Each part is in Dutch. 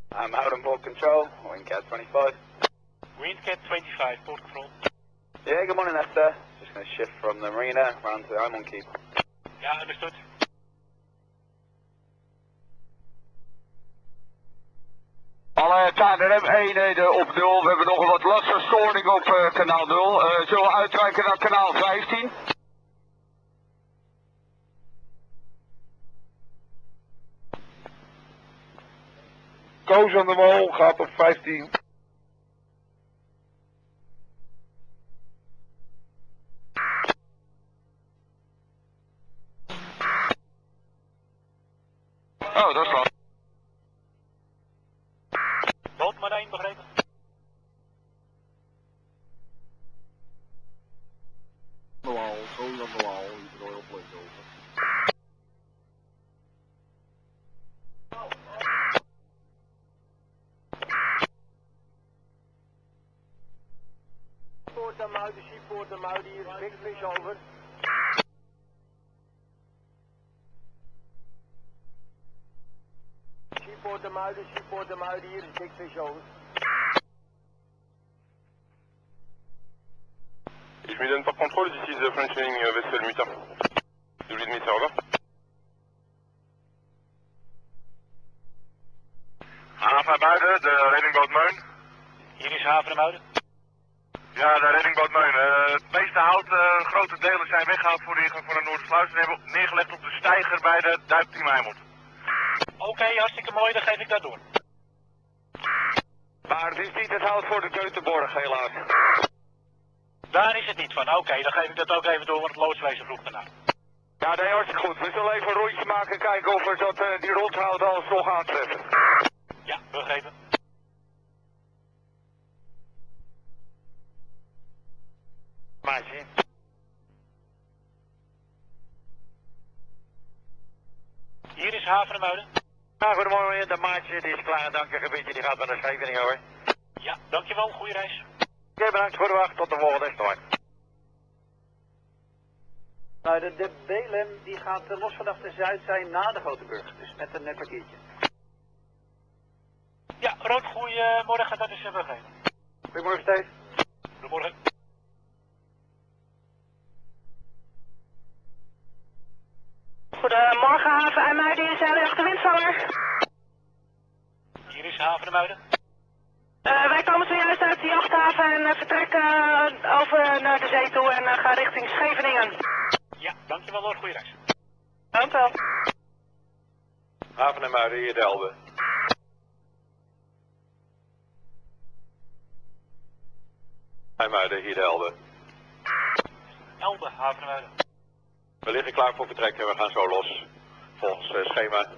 I'm out on board control, Windcat 25. Windcat 25, port control. Yeah, good morning Esther. Just going to shift from the marina round to the I'm on keep. Ja, understood. Alle KNRM 1 op 0, we hebben nog een wat lastige storing op kanaal 0. Zullen we uitwijken naar kanaal 15? Koos aan de wal gaat op 15. Oh, dat is wel. Boot maar 1, begrepen? De wal, Koos aan de wal, hier Royal Plate over. Poort aan Muiden, Seapoort aan Muiden, hier is Big Fish over. Seapoort aan Muiden, hier is Big Fish over. Je me donne par contrôle, this is the French sailing vessel Muta. Do you read me, sir, over? Haven Muiden, de reddingboot Meun. Hier is Haven Muiden. Ja, de reddingboot Meun. Het meeste hout, grote delen zijn weggehaald voor de ingang van de Noordersluis en hebben neergelegd op de steiger bij de duikteam Heimelt. Oké, hartstikke mooi, dan geef ik dat door. Maar het is niet het hout voor de Keutenborg, helaas. Daar is het niet van. Oké, dan geef ik dat ook even door, want het loodswezen vroeg daarna. Ja, nee, hartstikke goed. We zullen even een rondje maken, kijken of we dat, die rondhout alsnog aantreffen. Ja, begrepen. Maatje. Hier is Haven Muiden. Ja, goedemorgen, de maatje die is klaar, dank je gebiedje, die gaat naar de Scheveningen hoor. Ja, dankjewel, goede reis. Oké, bedankt voor de wacht, tot de volgende start. Muiden, de BLM die gaat los vanaf de Zuid zijn na de Groteburg, dus met een kwartiertje. Ja, Rood, goedemorgen, dat is begrepen. Goedemorgen Steve. Goedemorgen. Goedemorgen, Haven en Muiden, hier zijn de achterwindvanger. Hier is Haven Muiden. Wij komen zojuist uit de jachthaven en vertrekken over naar de zee toe en gaan richting Scheveningen. Ja, dankjewel hoor, goede reis. Dank wel. Haven en Muiden, hier de Elbe. Muiden, hier de Elbe. Elbe, Haven Muiden. We liggen klaar voor vertrek en we gaan zo los. Volgens schema.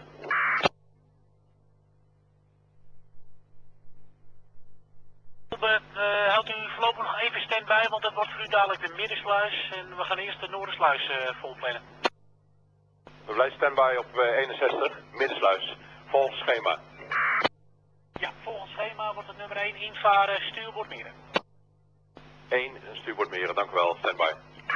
Houdt u voorlopig nog even stand-by, want dat wordt voor u dadelijk de middensluis en we gaan eerst de Noordersluis volplannen. We blijven standby op 61, middensluis. Volgens schema. Ja, volgens schema wordt het nummer 1 invaren, stuurbord Meren. 1, stuurbord Meren, dank u wel, standby.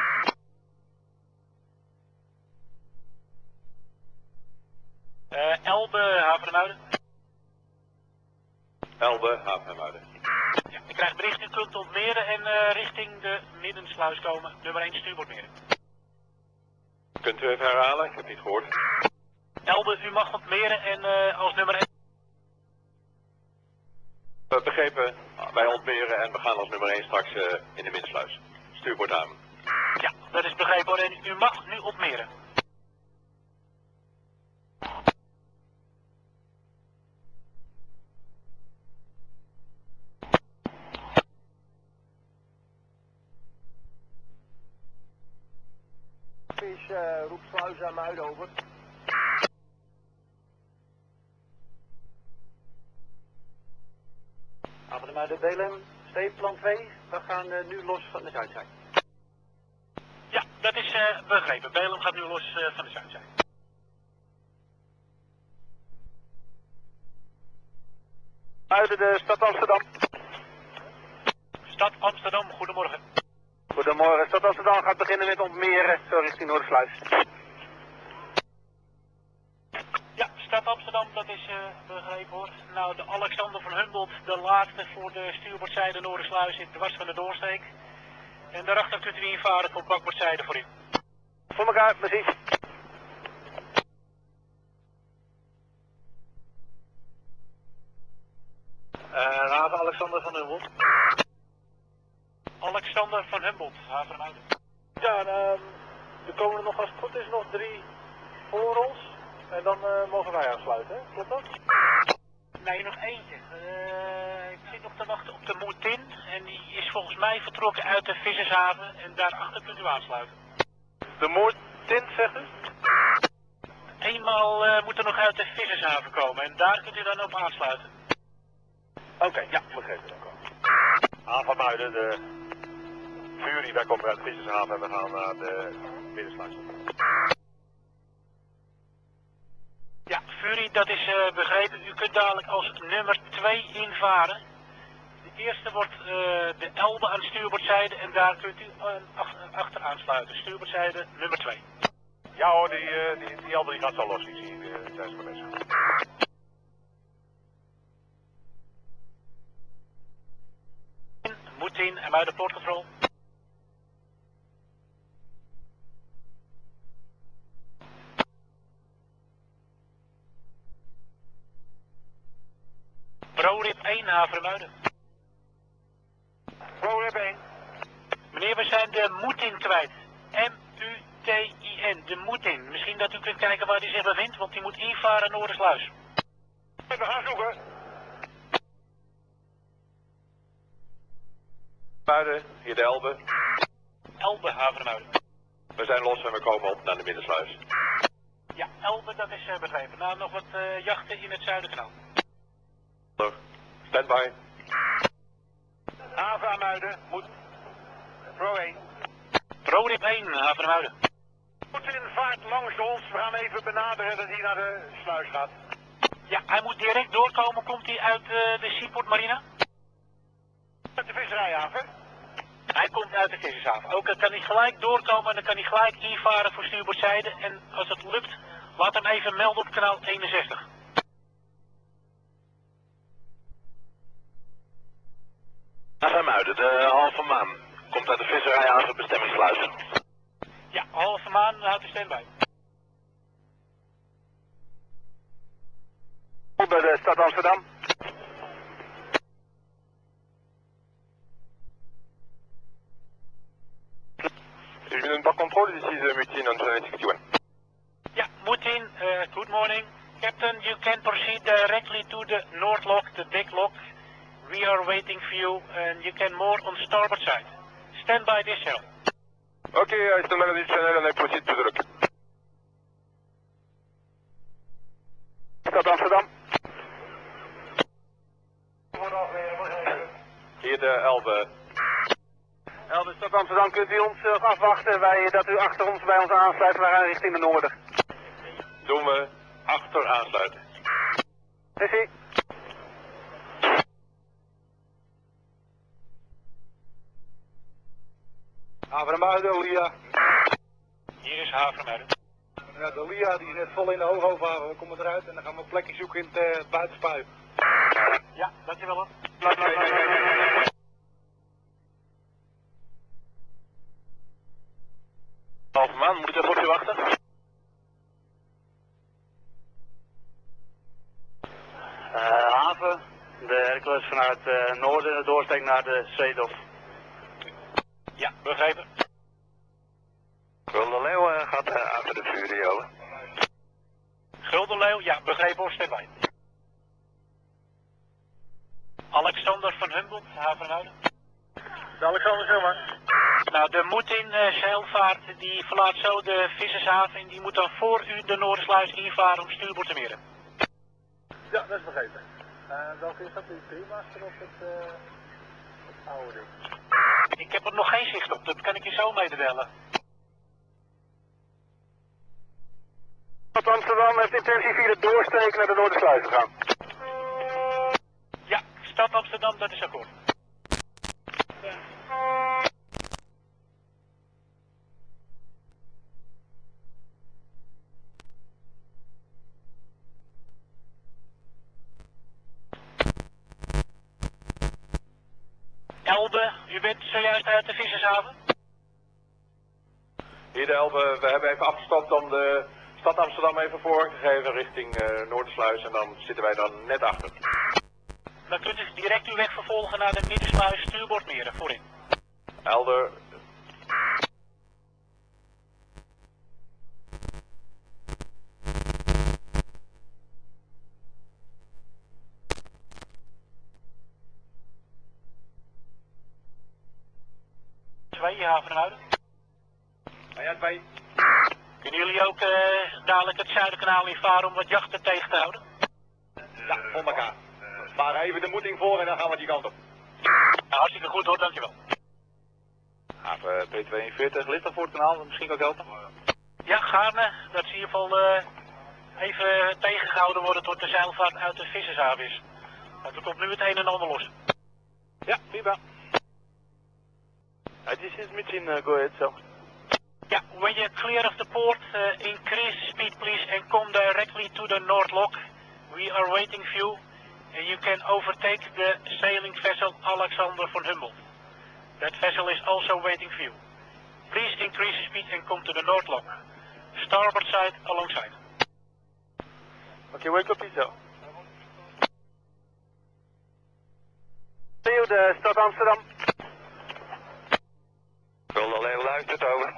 Elbe, Haven Muiden. Elbe, Haven en Muiden. Ja, ik krijg bericht, u kunt ontmeren en richting de middensluis komen. Nummer 1 stuurbord Meren. Kunt u even herhalen? Ik heb niet gehoord. Elbe, u mag ontmeren en als nummer 1... We begrepen, wij ontmeren en we gaan als nummer 1 straks in de middensluis. Stuurbord aan. Ja, dat is begrepen hoor, en u mag nu ontmeren. Fish roept sluis aan Muiden over. Haven Muiden, BLM, Steve, plan 2. We gaan nu los van de Zuidzij. Ja, dat is begrepen. Belem gaat nu los van de Zuidzij. Muiden, de stad Amsterdam. Stad Amsterdam, goedemorgen. Goedemorgen, stad Amsterdam gaat beginnen met ontmeren, zo richting Noordersluis. Ja, stad Amsterdam, dat is begrepen hoor. Nou, Nou, de Alexander van Humboldt, de laatste voor de stuurboordzijde Noordersluis, zit dwars van de doorsteek. En daarachter kunt u invaren voor bakboordzijde voor u. Voor elkaar, precies. Haven Alexander van Humboldt. Alexander van Humboldt, haven Muiden. Ja, er komen er nog, als het goed is, nog 3 voor ons. En dan mogen wij aansluiten, hè? Klopt dat? Nee, nog eentje. Ik zit nog te wachten op de Moertin. En die is volgens mij vertrokken uit de Vissershaven. En daarachter kunt u aansluiten. De Moertin, zegt u? Eenmaal moet er nog uit de Vissershaven komen. En daar kunt u dan op aansluiten. Oké, ja, begrepen. Haven Muiden, de Fury, wij komen uit de Vissershaven en we gaan naar de Middenslaag. Ja, Fury, dat is begrepen. U kunt dadelijk als nummer 2 invaren. De eerste wordt de Elbe aan stuurboordzijde en daar kunt u achter aansluiten. Stuurboordzijde nummer 2. Ja hoor, die Elbe die gaat zo los, die zie je tijdens de mensen. Moet in en bij de poortcontrole. ProRib 1, Havermuiden. ProRib 1. Meneer, we zijn de Moetin kwijt. M-U-T-I-N, de Moetin. Misschien dat u kunt kijken waar die zich bevindt, want die moet invaren Noordersluis. We gaan zoeken. Muiden, hier de Elbe. Elbe, Havermuiden. We zijn los en we komen op naar de Middensluis. Ja, Elbe, dat is begrepen. Nou, nog wat jachten in het Zuiderkanaal. Stand by. Havermuiden, moet... Pro 1. ProRib 1, Havermuiden. Moetin vaart langs ons. We gaan even benaderen dat hij naar de sluis gaat. Ja, hij moet direct doorkomen. Komt hij uit de Seaport Marina? Uit de visserijhaven. Hij komt uit de Vissershaven. Ook dan kan hij gelijk doorkomen en dan kan hij gelijk invaren voor stuurboordzijde. En als het lukt, laat hem even melden op kanaal 61. Havermuiden, de halve maan. Komt uit de visserijhaven bestemmingssluis. Ja, halve maan, houdt de standby. Bij de stad Amsterdam. U bent een bakcontrole, this is Mutin on 261. Ja, Moetin, good morning. Captain, you can proceed directly to the North Lock, the deck lock. We are waiting for you and you can moor on starboard side. Stand by this shell. Okay, I stand by on this channel and I proceed to the lock. Stad Amsterdam. Hier de Elbe. Elbe, stad Amsterdam, kunt u ons afwachten dat u achter ons bij ons aansluit. We gaan richting de noorden. Doen we achter aansluiten. Precies. Havermuiden, Lia. Hier is Havermuiden. Ja, de Lia die is net vol in de hoogoverhaven. We komen eruit en dan gaan we een plekje zoeken in het buitenspuit. Ja, dankjewel hoor. Halve maan, moet ik even op je wachten? Haven, de Hercules vanuit noorden, de doorsteek naar de Zeedorf. Ja, begrepen. Gulden Leeuw gaat achter de Fury over. Gulden Leeuw, ja, begrepen hoor, standby. Alexander van Humboldt, Havermuiden. De Alexander Zomaar. Nou, de Moetin zeilvaart die verlaat zo de Vissershaven en die moet dan voor u de Noordersluis invaren om stuurboord te meren. Ja, dat is begrepen. Welke is dat? De Primaster of het oude ding? Ik heb er nog geen zicht op, dat kan ik je zo mededelen. Stad Amsterdam heeft intentie via de doorsteek naar de Noordersluis te gaan. Ja, stad Amsterdam, dat is akkoord. Elbe, u bent zojuist uit de Vissershaven? Hier de Elbe, we hebben even afgestopt om de stad Amsterdam even voor te geven richting Noordersluis en dan zitten wij dan net achter. Dan kunt u direct uw weg vervolgen naar de Middensluis stuurbordmeren voorin. Elder. Havenhuiden. Ja, 2. Kunnen jullie ook dadelijk het Zuiderkanaal in varen om wat jachten tegen te houden? Ja, voor elkaar. Varen even de moeding voor en dan gaan we die kant op. Nou, hartstikke goed hoor, dankjewel. Haven P42, ligt dat voor het kanaal? Misschien ook helpen? Ja, gaarne. Dat ze in ieder geval even tegengehouden worden tot de zeilvaart uit de Vissershaven is. Want er komt nu het een en ander los. Ja, prima. This is Mitchin, go ahead, so. Yeah, when you're clear of the port, increase speed please and come directly to the North Lock. We are waiting for you and you can overtake the sailing vessel Alexander von Humboldt. That vessel is also waiting for you. Please increase the speed and come to the North Lock. Starboard side alongside. Okay, wake up yourself. See you, de stad Amsterdam. Ik wil alleen luisteren, over.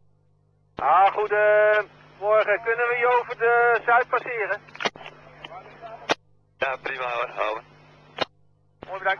Goedemorgen. Kunnen we je over de Zuid passeren? Ja, prima hoor, over. Mooi bedankt.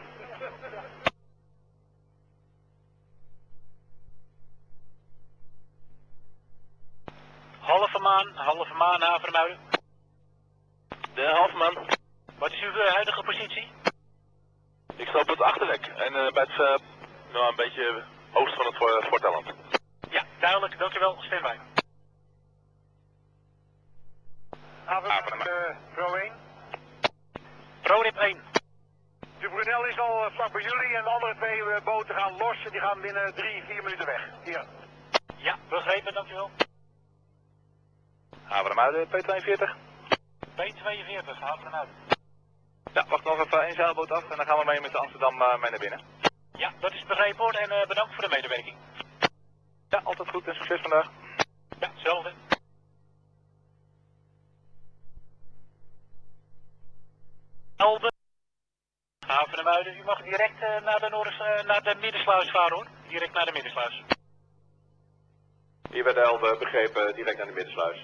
Halve maan, Havermuiden. De halfman. Wat is uw huidige positie? Ik sta op het achterdek en bij het, een beetje oost van het Fortelland. Ja, duidelijk, dankjewel, stem bij. Pro 1. ProRip 1. De Brunel is al vlak bij jullie en de andere twee boten gaan los. Die gaan binnen 3-4 minuten weg. Hier. Ja, begrepen, dankjewel. Havermuiden, P42. B42, Havermuiden. Ja, wacht nog even één zeilboot af en dan gaan we mee met de Amsterdam mee naar binnen. Ja, dat is begrepen hoor en bedankt voor de medewerking. Ja, altijd goed en succes vandaag. Ja, hetzelfde. Elbe. Havermuiden, u mag direct naar de Middensluis varen hoor. Direct naar de Middensluis. Hier bij de Elbe, begrepen, direct naar de Middensluis.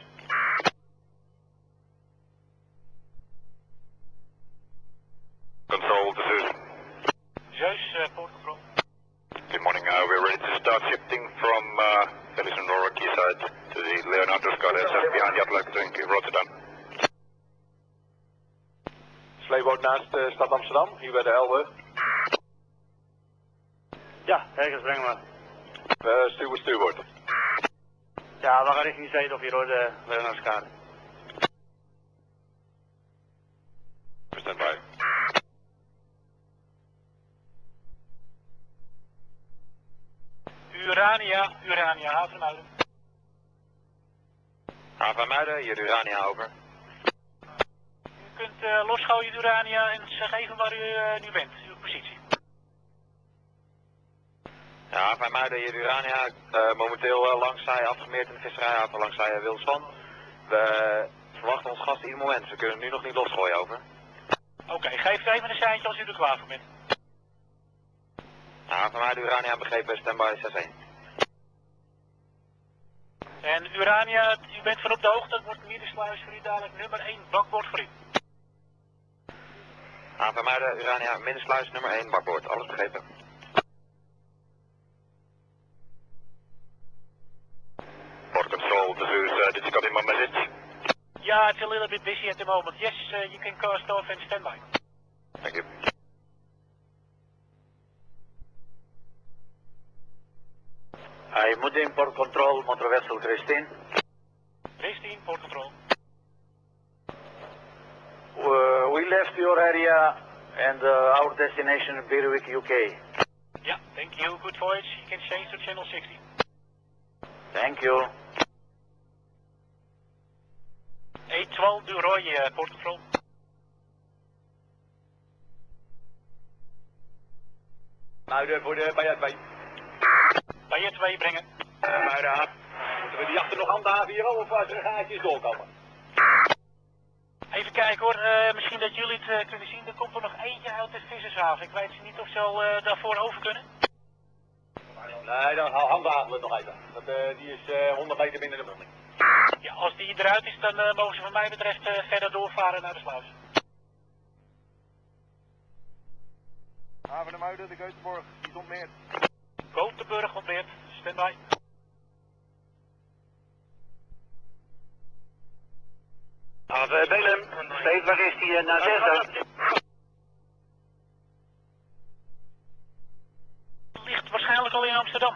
Control, this is. Zeus, Port Control. Good morning, we're ready to start shifting from Felixandora quayside to the Leonardo Scott just behind the Atlantic in Rotterdam. Sleeboot naast de stad Amsterdam, hier bij de Elbe. Ja, ergens brengen we. Stuurboord. Ja, we gaan richting Zeedorf hier hoor, de Leonardskade. Stand by. Urania, Havermuiden. Havermuiden, hier Urania over. U kunt losgooien Urania en zeg even waar u nu bent, uw positie. Ja, Havermuiden, hier Urania. Momenteel langzij afgemeerd in de visserijhaven langzij Wilsvan. We verwachten ons gast ieder moment, we kunnen nu nog niet losgooien over. Oké, geef even een seintje als u er klaar voor bent. Havermuiden, Urania begrepen, standby 6-1. En Urania, u bent van op de hoogte, dat wordt Middensluis voor u dadelijk nummer 1 bakboord voor u. Havermuiden, Urania, Middensluis nummer 1 bakboord, alles begrepen. Port Control, this is, did you copy my message? Yeah, it's a little bit busy at the moment. Yes, you can cast off and stand by. Thank you. Hij moet in Port Control, motorvessel Christine. Christine, Port Control. We left your area and our destination Berwick, UK. Yeah, thank you. Good voyage. You can change to channel 60. Thank you. 812 du Roy, Port Control. Muiden voor de Bayer 2. Bayer 2 brengen. Muiden aan. Moeten we die achter nog handhaven hier of als er gaatjes doorkomen? Even kijken hoor, misschien dat jullie het kunnen zien. Er komt er nog eentje uit de Vissershaven. Ik weet niet of ze al daarvoor over kunnen. Nee, dan handhaven we het nog even. Die is 100 meter binnen de monding. Ja, als die eruit is, dan mogen ze wat mij betreft verder doorvaren naar de sluis. Haven de Muiden, de Göteborg, die is ontmeerd. Göteborg ontmeerd, standby. Haven Belem, steeds waar is die naar 6? Ligt waarschijnlijk al in Amsterdam.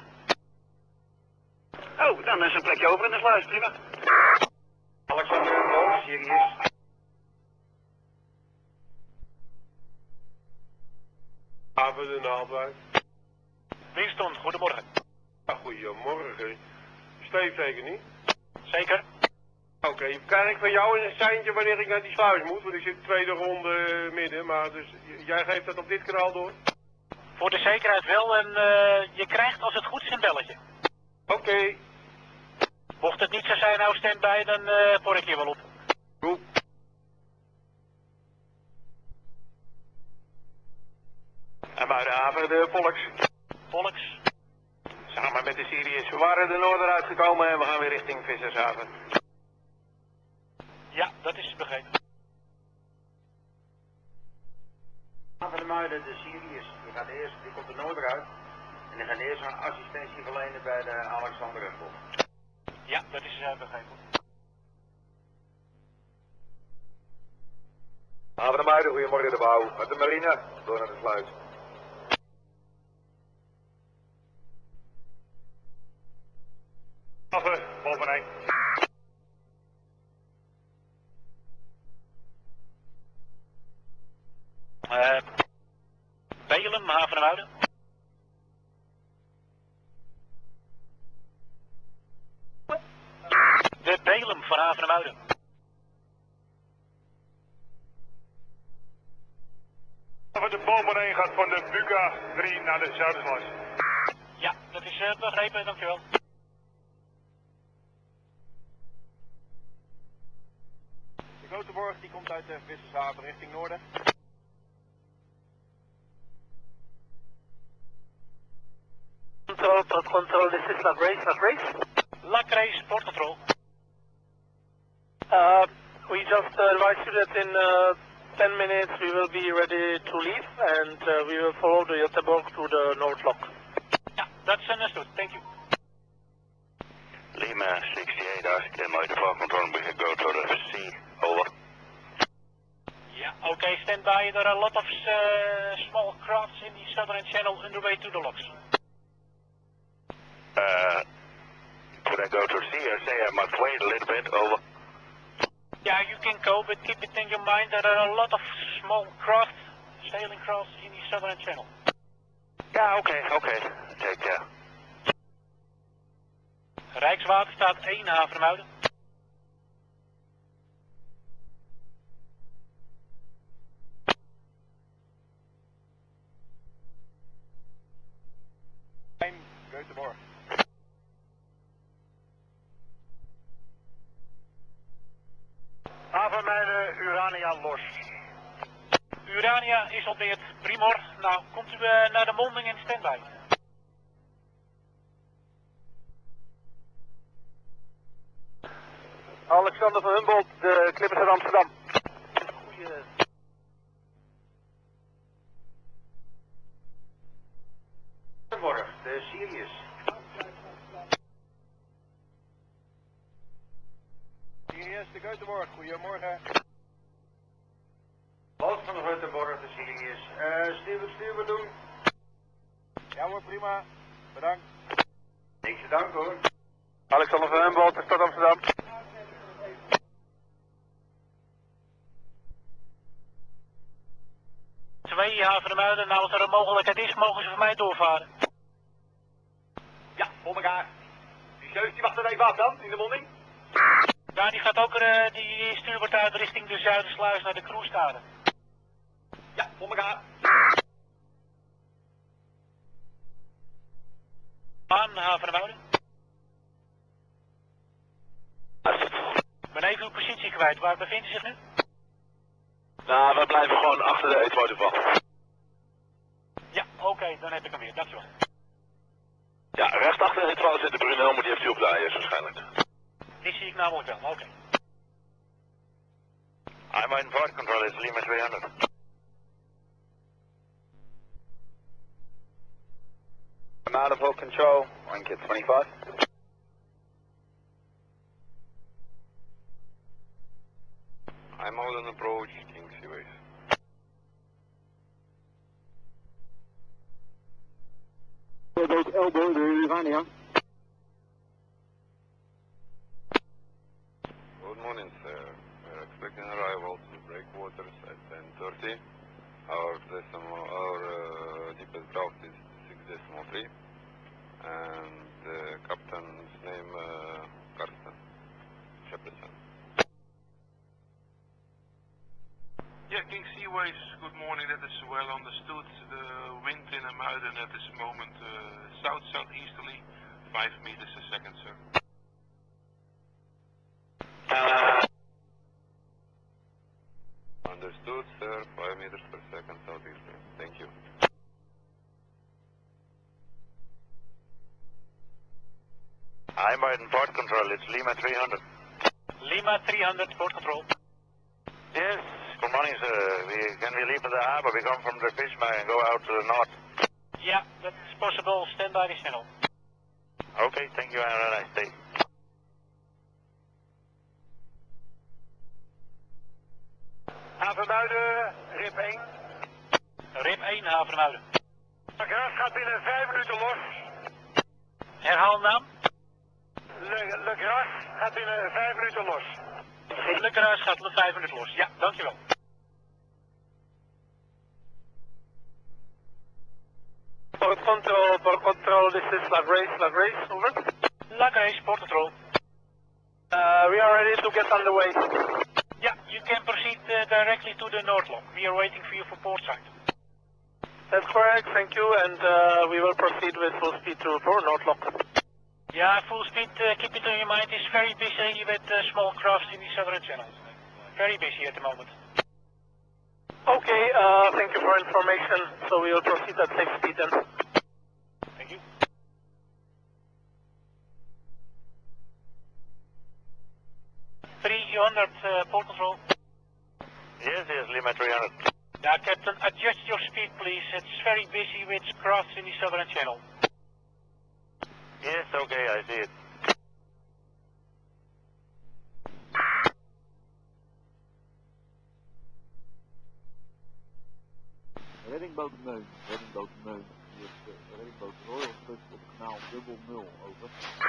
Oh, dan is een plekje over in de sluis, prima. Alexander Boos, Sirius. Haven de Naaldwijk. Winston, goedemorgen. Ja, goedemorgen. Steef zeker niet? Zeker. Oké, krijg ik van jou een seintje wanneer ik naar die sluis moet? Want ik zit de tweede ronde midden, maar dus jij geeft dat op dit kanaal door? Voor de zekerheid wel en je krijgt als het goed is een belletje. Oké. Mocht het niet zo zijn, nou standby, dan voor ik je wel op. Goed. En bij de haven de Volks. Volks. Samen met de Sirius. We waren de Noorder uitgekomen en we gaan weer richting Vissershaven. Ja, dat is begrepen. Van de Muiden, de Sirius, die komt de Noorder uit. En die gaat eerst een assistentie verlenen bij de Alexander Humboldt. Ja, dat is begrepen. Haven de Muiden, goedemorgen de bouw. Met de marine, door naar de sluis. Haven, boveneen. Belem, haven de Muiden. De Belem van haven de Muiden. De boveneen gaat van de Buca 3 naar de Zuidersluis. Ja, dat is begrepen, dankjewel. De Göteborg die komt uit de Vissershaven richting noorden. Control, this is La Grace. La Grace, port control. We just advise you that in 10 minutes we will be ready to leave and we will follow the Göteborg to the North Lock. Yeah, that's understood. Thank you. Lima 68, ask them out for control, we can go to the sea. Over. Yeah, okay, stand by. There are a lot of small crafts in the southern channel on the way to the locks. Could I go to sea or say I must wait a little bit? Over. Yeah, you can go, but keep it in your mind that there are a lot of small craft, sailing crafts in the southern channel. Yeah, okay. Take care. Rijkswaterstaat 1, haven de Muiden. Göteborg. Haven mijn Urania los. Urania is ontbeerd. Primor, nou, komt u naar de monding in standby. Alexander van Humboldt, de Clippers uit Amsterdam. Goedemorgen, de Sirius. Sirius, de Göteborg, goedemorgen. Boot van de Göteborg, de Sirius. Stuur doen. Ja hoor, prima. Bedankt. Niks te danken hoor. Alexander van Humboldt, de stad Amsterdam. Twee, haven de Muiden. Nou, als er een mogelijkheid is, mogen ze voor mij doorvaren. Ja, voor elkaar. Die Zeus die wacht er even af dan, in de monding. Ja, die gaat ook die stuurboord uit richting de Zuidersluis naar de Kroeskade. Ja, voor elkaar. Aan haven de Muiden. Ik ben even uw positie kwijt. Waar bevindt u zich nu? Nou, we blijven gewoon achter de E2 Ja, oké, dan heb ik hem weer. Dankjewel. Ja, recht achter de E12 zit de Brunel, maar die heeft u op de AES waarschijnlijk. Die zie ik namelijk wel, oké. I'm in flight control, it's Lima 200. I'm out of hold control, rank at 25. I'm out on approach, King Seaways. Boat elbow, de Urania. Good morning, sir. We're expecting arrival to the breakwaters at 10:30. Our deepest draft is 6.3, and the captain's name Karsten Shepardson. Yeah, King Seaways, good morning, that is well understood. The wind in Amuiden at this moment south-southeasterly, 5 meters a second, sir. Understood, sir. 5 meters per second southeasterly. Thank you. I'm in port control, it's Lima 300. Lima 300, port control. Yes, good morning, sir. Can we leave the harbor? We come from the Fishmay and go out to the north. Yeah, that's possible. Stand by the channel. Okay, thank you and have a nice day. Havenmuiden, RIP 1. RIP 1, haven de Muiden. De Gras gaat binnen 5 minuten los. Herhaal de naam. Le Gras gaat binnen 5 minuten los. Le Gras gaat 5 minuten los. Ja, dankjewel. Port control, this is La Grace, over. La Grace, port control. We are ready to get underway. Yeah, you can proceed directly to the North Lock. We are waiting for you for port side. That's correct, thank you, and we will proceed with full speed to North Lock. Yeah, full speed, keep it in your mind, it's very busy with small crafts in the southern channel. Very busy at the moment. Okay, thank you for information, so we will proceed at safe speed then. Thank you. Port control. Yes, Lima 300. Yeah, Captain, adjust your speed, please. It's very busy with crafts in the southern channel. Yes, okay, I see it. Reddingboot Meun, Reddingboot Meun. Hier is de reddingboot Royal Flux op kanaal 00, over.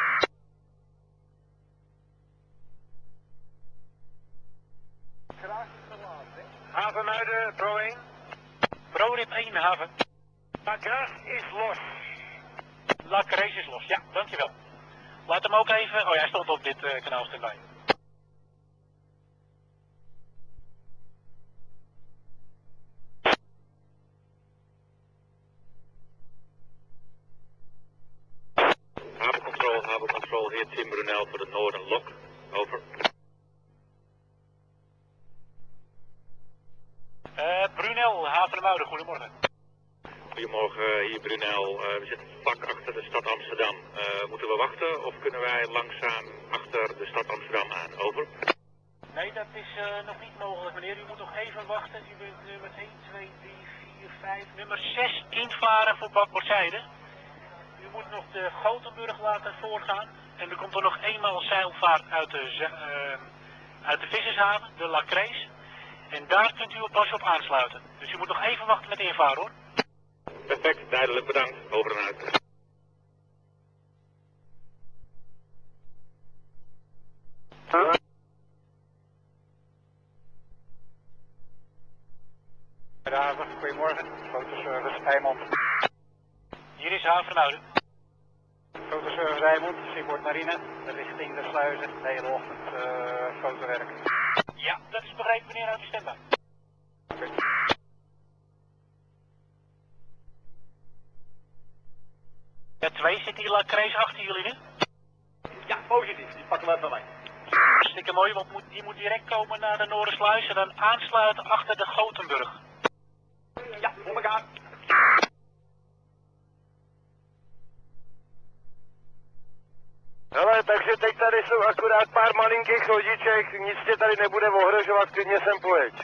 Havenmuiden, Pro 1. ProRip 1, haven. La Gras is los. La Grace is los, ja, dankjewel. Laat hem ook even, oh ja, hij stond op dit kanaal erbij. Haven control, heer Tim Brunel voor de Northern Lock, over. Brunel, haven de Muiden, goedemorgen. Goedemorgen, hier Brunel. We zitten vlak achter de stad Amsterdam. Moeten we wachten of kunnen wij langzaam achter de stad Amsterdam aan? Over. Nee, dat is nog niet mogelijk, meneer. U moet nog even wachten. U bent nummer 1, 2, 3, 4, 5, nummer 6 invaren voor bakboordzijde. U moet nog de Gothenburg laten voorgaan. En er komt er nog eenmaal zeilvaart uit de vissershaven, de La Grace. En daar kunt u pas op aansluiten. Dus u moet nog even wachten met invaren, hoor. Perfect, duidelijk, bedankt. Over en uit. Goedenavond, goedemorgen. Fotoservice Eimond. Hier is haven de Muiden. Fotoservice Eimond, Seaboard Marine, richting de sluizen, de hele ochtend fotowerk. Ja, dat is begrepen, meneer, uit de standby. Het 2, zit die Lacrace achter jullie nu? Ja, positief. Die pakken we even mee. Hartstikke mooi, want die moet direct komen naar de Noordersluis en dan aansluiten achter de Gothenburg. Ja, voor elkaar. Hele, takže teď tady jsou akurát pár malinkých lodiček, nic tě tady nebude ohrožovat, klidně sem pojeď.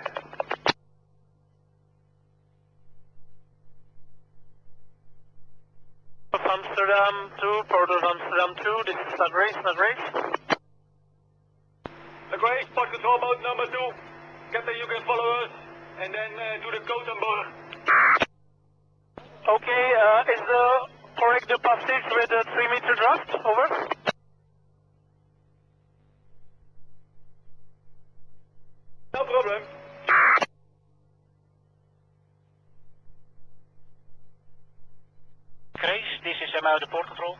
Amsterdam 2, Port of Amsterdam 2, this is not race. Okay, spot control boat number 2. Captain, you can follow us. And then to the Gothenburg. Okay, is the correct the passage with the 3-meter draft? Over. No problem. Grace, this is Muiden Port Control.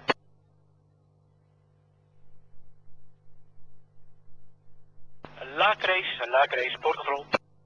Lacrace, Port Control.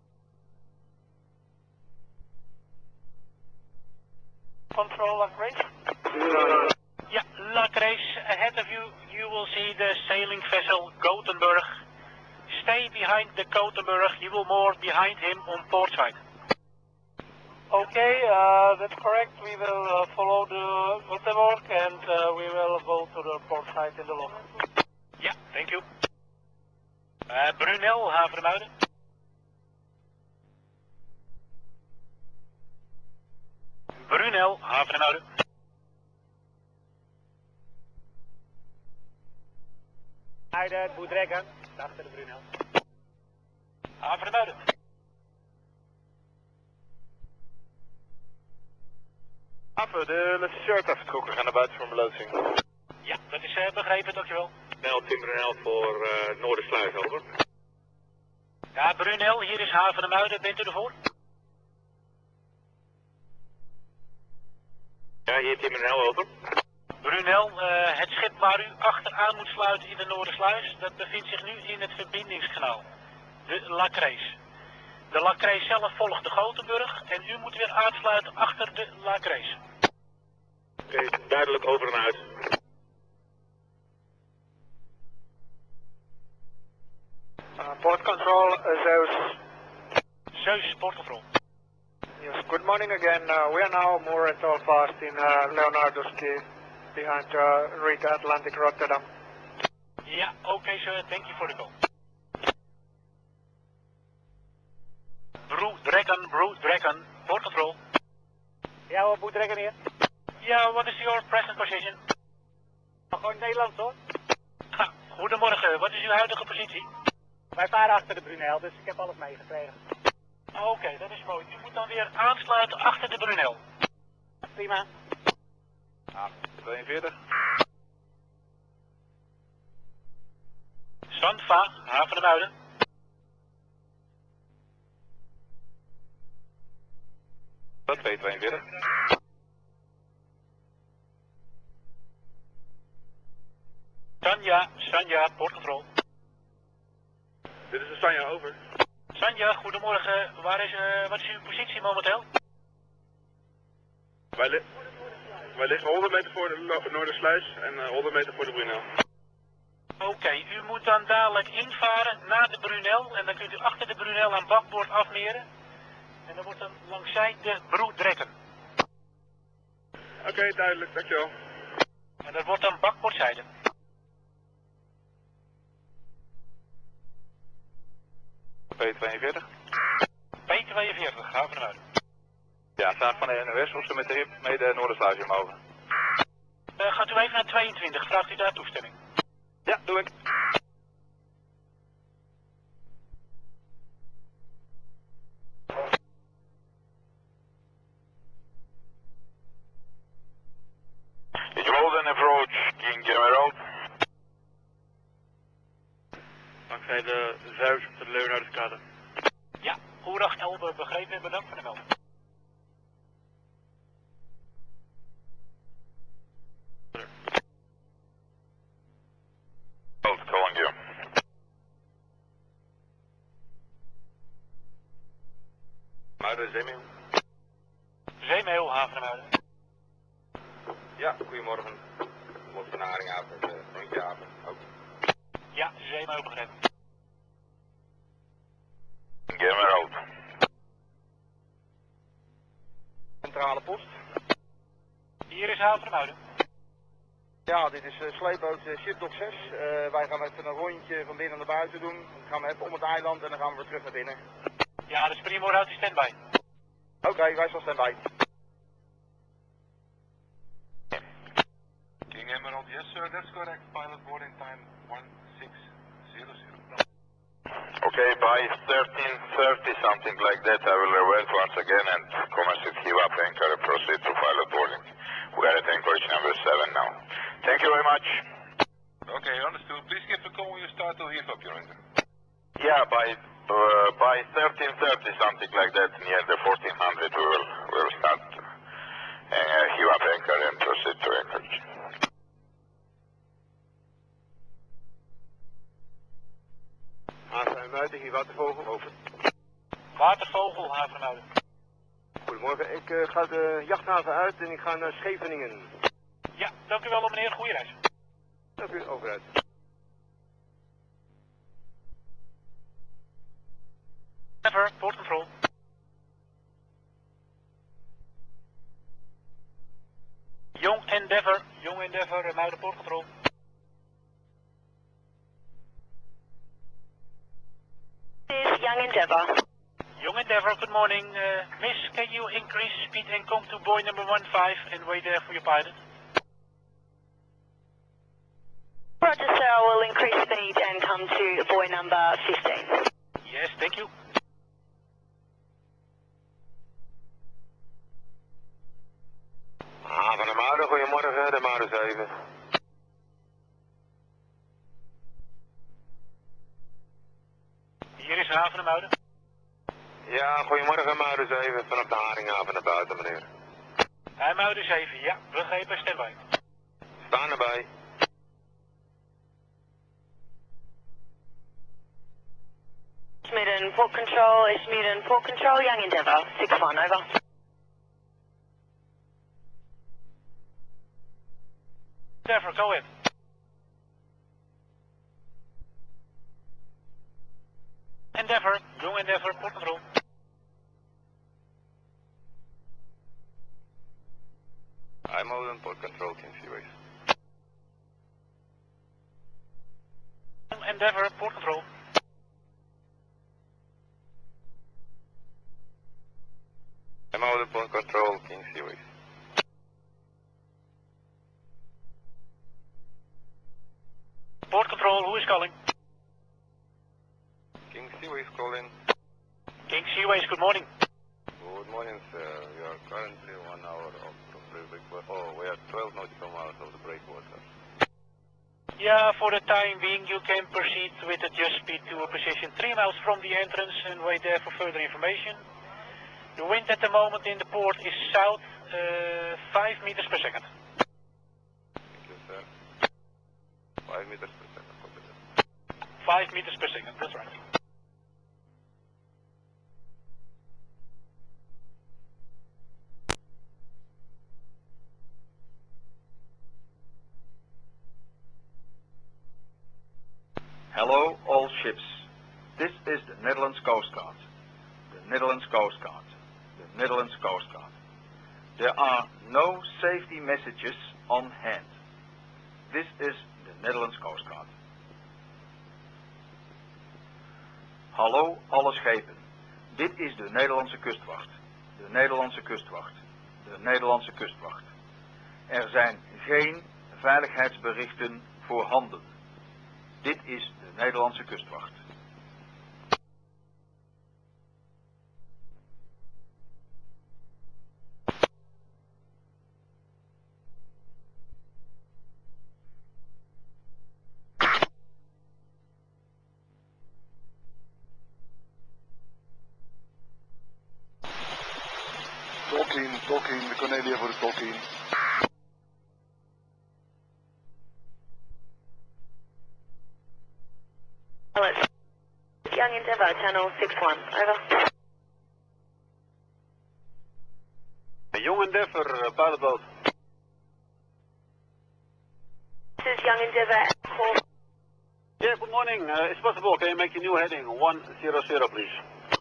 Control Lacrace. Yeah, Lacrace, ahead of you, you will see the sailing vessel Gothenburg. Stay behind the Gothenburg, you will moor behind him on port side. Okay, that's correct. We will follow the Gothenburg and we will go to the port side in the lock. Yeah, thank you. Brunel, Haven Muiden. Brunel, Haven Muiden. Muiden, Boedrekken, achter de Brunel. Haven Muiden. Affen, de lanceur heeft afgetrokken, we gaan naar buiten voor een beloodsing. Ja, dat is begrepen, dankjewel. Nel, Team Brunel voor Noordersluis, over. Ja, Brunel, hier is Haven Muiden, bent u ervoor? Ja, hier Team Brunel, over. Brunel, het schip waar u achteraan moet sluiten in de Noordersluis, dat bevindt zich nu in het verbindingskanaal. De Lacrace. De Lacrace zelf volgt de Gothenburg en u moet weer aansluiten achter de Lacrace. Oké, duidelijk over en uit. Port control, Zeus. Zeus, port control. Yes, good morning again. We are now moored at all fast in Leonardo's Key, behind Riga Atlantic Rotterdam. Ja, okay sir, thank you for the call. Brew Dragon, port control. Ja hoor, Boedrekken hier. Ja, what is your present position? Gewoon Nederlands hoor. Ha, goedemorgen, wat is uw huidige positie? Wij varen achter de Brunel, dus ik heb alles meegekregen. Oké, dat is mooi. U moet dan weer aansluiten achter de Brunel. Prima. Ah, 42. Zandva, Haven de Muiden. Dat 242. Sanja, port control. Dit is de Sanja, over. Sanja, goedemorgen. Wat is uw positie momenteel? Wij liggen 100 meter voor de Noordersluis en 100 meter voor de Brunel. Oké, u moet dan dadelijk invaren naar de Brunel en dan kunt u achter de Brunel aan bakboord afmeren. En dan wordt dan langzij de Broe Drekken. Oké, duidelijk, dankjewel. En dat wordt dan bakboordzijde. P42. P42, gaan we eruit. Ja, vraag van de NOS of ze met de Noordersluis in mogen. Gaat u even naar 22, vraagt u daar toestemming? Ja, doe ik. Golden approach, King Emerald. Dankzij de Zeus op de Leonardoskade. Ja, Oerag Elbe begrepen en bedankt voor de melding. Calling you. Muiden, Zeemeeuw. Zeemeeuw, Haven de Muiden. Ja, goedemorgen. Lot van Haringhaven, Rondjehaven. Ook. Ja, Zeeman begrepen. Germerhout. Centrale post. Hier is Havermuiden. Ja, dit is sleepboot Shipdock 6. Wij gaan even een rondje van binnen naar buiten doen. Dan gaan we even om het eiland en dan gaan we weer terug naar binnen. Ja, de Springboard houdt die standby. Oké, wij staan standby. King Emerald, yes sir, that's correct. Pilot boarding time 1600. Okay, by 13:30, something like that, I will revert once again and commence with heave up anchor and proceed to pilot boarding. We are at anchorage number 7 now. Thank you very much. Okay, understood. Please give a call when you start to heave up your engine. Yeah, by 13:30, something like that, near the 1400, we will start heave up anchor and proceed to anchorage. Havermuiden, hier Watervogel, over. Watervogel, Havermuiden. Goedemorgen, ik ga de jachthaven uit en ik ga naar Scheveningen. Ja, dank u wel meneer, goeie reis. Dank u, overuit. Endeavour, port control. Young Endeavour, Muiden port control. This is Young Endeavour. Young Endeavour, good morning. Miss, can you increase speed and come to buoy number 15 and wait there for your pilot? Roger, sir, I will increase speed and come to buoy number 15. Yes, thank you. Van de Muiden, goedemorgen, de Muiden 7. Hier is Havermuiden. Ja, goedemorgen Muiden 7, vanaf de Haringhaven naar buiten meneer. Muiden 7, ja, begrepen, standby. Staan erbij. Smitten port control, Smitten port control, Young Endeavour, 6-1, over. Endeavour, go in. Endeavour, Young Endeavour, port control. I'm out on port control, King Seaways. Young Endeavour, port control. I'm out on port control, King Seaways. Port control, who is calling? King Seaways calling. King Seaways, good morning. Good morning, sir. We are currently 1 hour off from breakwater. Oh, we are 12 nautical miles of the breakwater. Yeah, for the time being, you can proceed with adjust speed to a position 3 miles from the entrance and wait there for further information. The wind at the moment in the port is south, 5 meters per second. Thank you, sir. 5 meters per second. 5 meters per second, that's right. Hello, all ships. This is the Netherlands Coast Guard. The Netherlands Coast Guard. The Netherlands Coast Guard. There are no safety messages on hand. This is the Netherlands Coast Guard. Hallo alle schepen. Dit is de Nederlandse kustwacht. De Nederlandse kustwacht. De Nederlandse kustwacht. Er zijn geen veiligheidsberichten voorhanden. Dit is de Nederlandse kustwacht. Tolkien, de Cornelia voor de Tolkien. Hello, Young Endeavour, channel 6-1, over. Young Endeavour, pilotboot. Young Endeavour. Yeah, good morning. It's possible. Can you make a new heading? 100, please.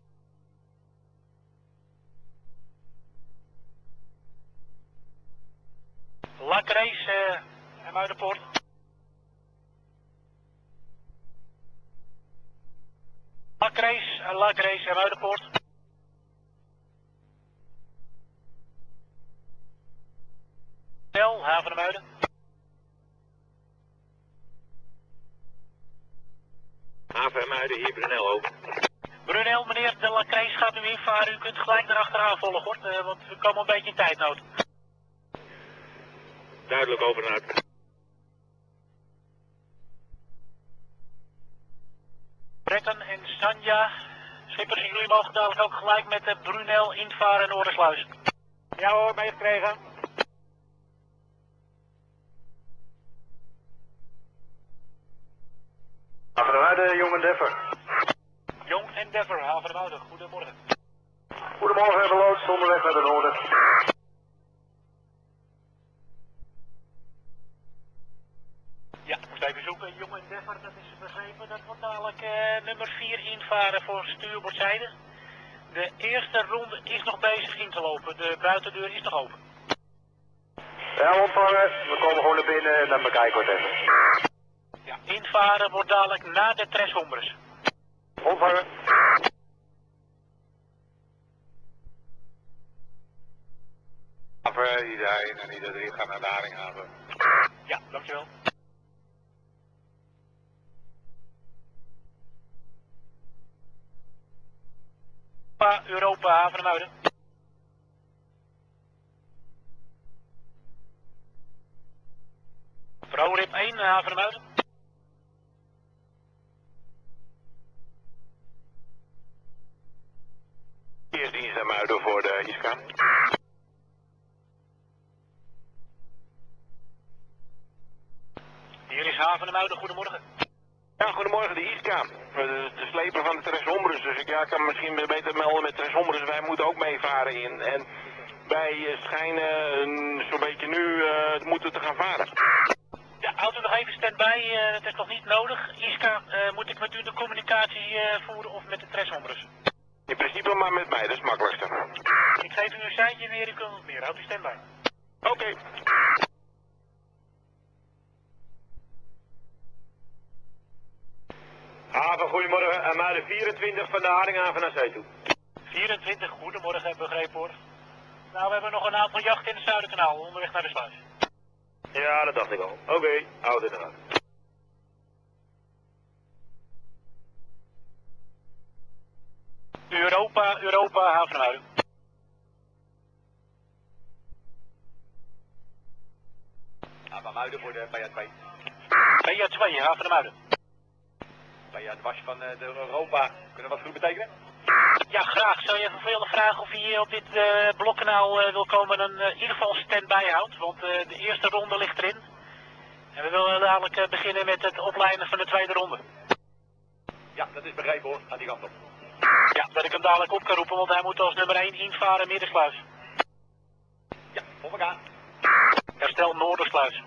La Grace en Muidenpoort. La Grace en Muidenpoort. Brunel, Haven de Muiden. Haven Muiden, hier Brunel ook. Brunel, meneer de La Grace gaat u invaren. U kunt gelijk erachteraan volgen, hoor. Want we komen een beetje in tijdnood. Duidelijk over en uit. Brekken en Sanja. Schippers, jullie mogen dadelijk ook gelijk met de Brunel invaren en Oordersluis. Ja hoor, meegekregen. Haven de Muiden, Jong Endeavour. Jong Endeavour, Haven de Muiden. Goedemorgen. Goedemorgen, de loods onderweg naar de noorden. Ja, ik moest even zoeken. Jong Endeavour, dat is begrepen. Dat wordt dadelijk nummer 4 invaren voor stuurboordzijde. De eerste ronde is nog bezig in te lopen. De buitendeur is nog open. Ja, ontvangen. We komen gewoon naar binnen en dan bekijken we het even. Ja, invaren wordt dadelijk na de Tres Hombres. Ontvangen. Haven, ieder 1 en ieder 3 gaan naar de Haringhaven. Ja, dankjewel. Europa, Haven de Muiden. ProRip 1, Haven de Muiden. Eerst dienst naar Muiden voor de ISCA. Hier is Haven de Muiden, goedemorgen. Ja, goedemorgen, de ISCA. De sleper van de Tres Hombres. Dus ik kan misschien beter melden met Tres Hombres. Wij moeten ook meevaren in. En wij schijnen zo'n beetje nu moeten te gaan varen. Ja, houdt u nog even stand-by, dat is nog niet nodig. Iska, moet ik met u de communicatie voeren of met de Tres Hombres? In principe maar met mij, dat is het makkelijkste. Ik geef u een seintje weer, u kunt het meer. Houdt u stand-by. Oké. Haven, goedemorgen. En maar de 24 van de Haringhaven naar zee toe. 24, goedemorgen, begrepen hoor. Nou, we hebben nog een aantal jachten in het Zuiderkanaal, onderweg naar de sluis. Ja, dat dacht ik al. Oké, houd het eruit. Europa, Haven de Muiden. Haven Muiden voor de PA2. PA2, Haven de Muiden. PA dwars van de Europa. Kunnen we wat goed betekenen? Ja, graag. Zou je even willen vragen of je hier op dit blokkanaal wil komen en in ieder geval stand-by houdt, want de eerste ronde ligt erin. En we willen dadelijk beginnen met het opleiden van de tweede ronde. Ja, dat is begrepen hoor. Gaat die kant op. Ja, dat ik hem dadelijk op kan roepen, want hij moet als nummer 1 invaren Middensluis. Ja, voor elkaar. Herstel Noordersluis.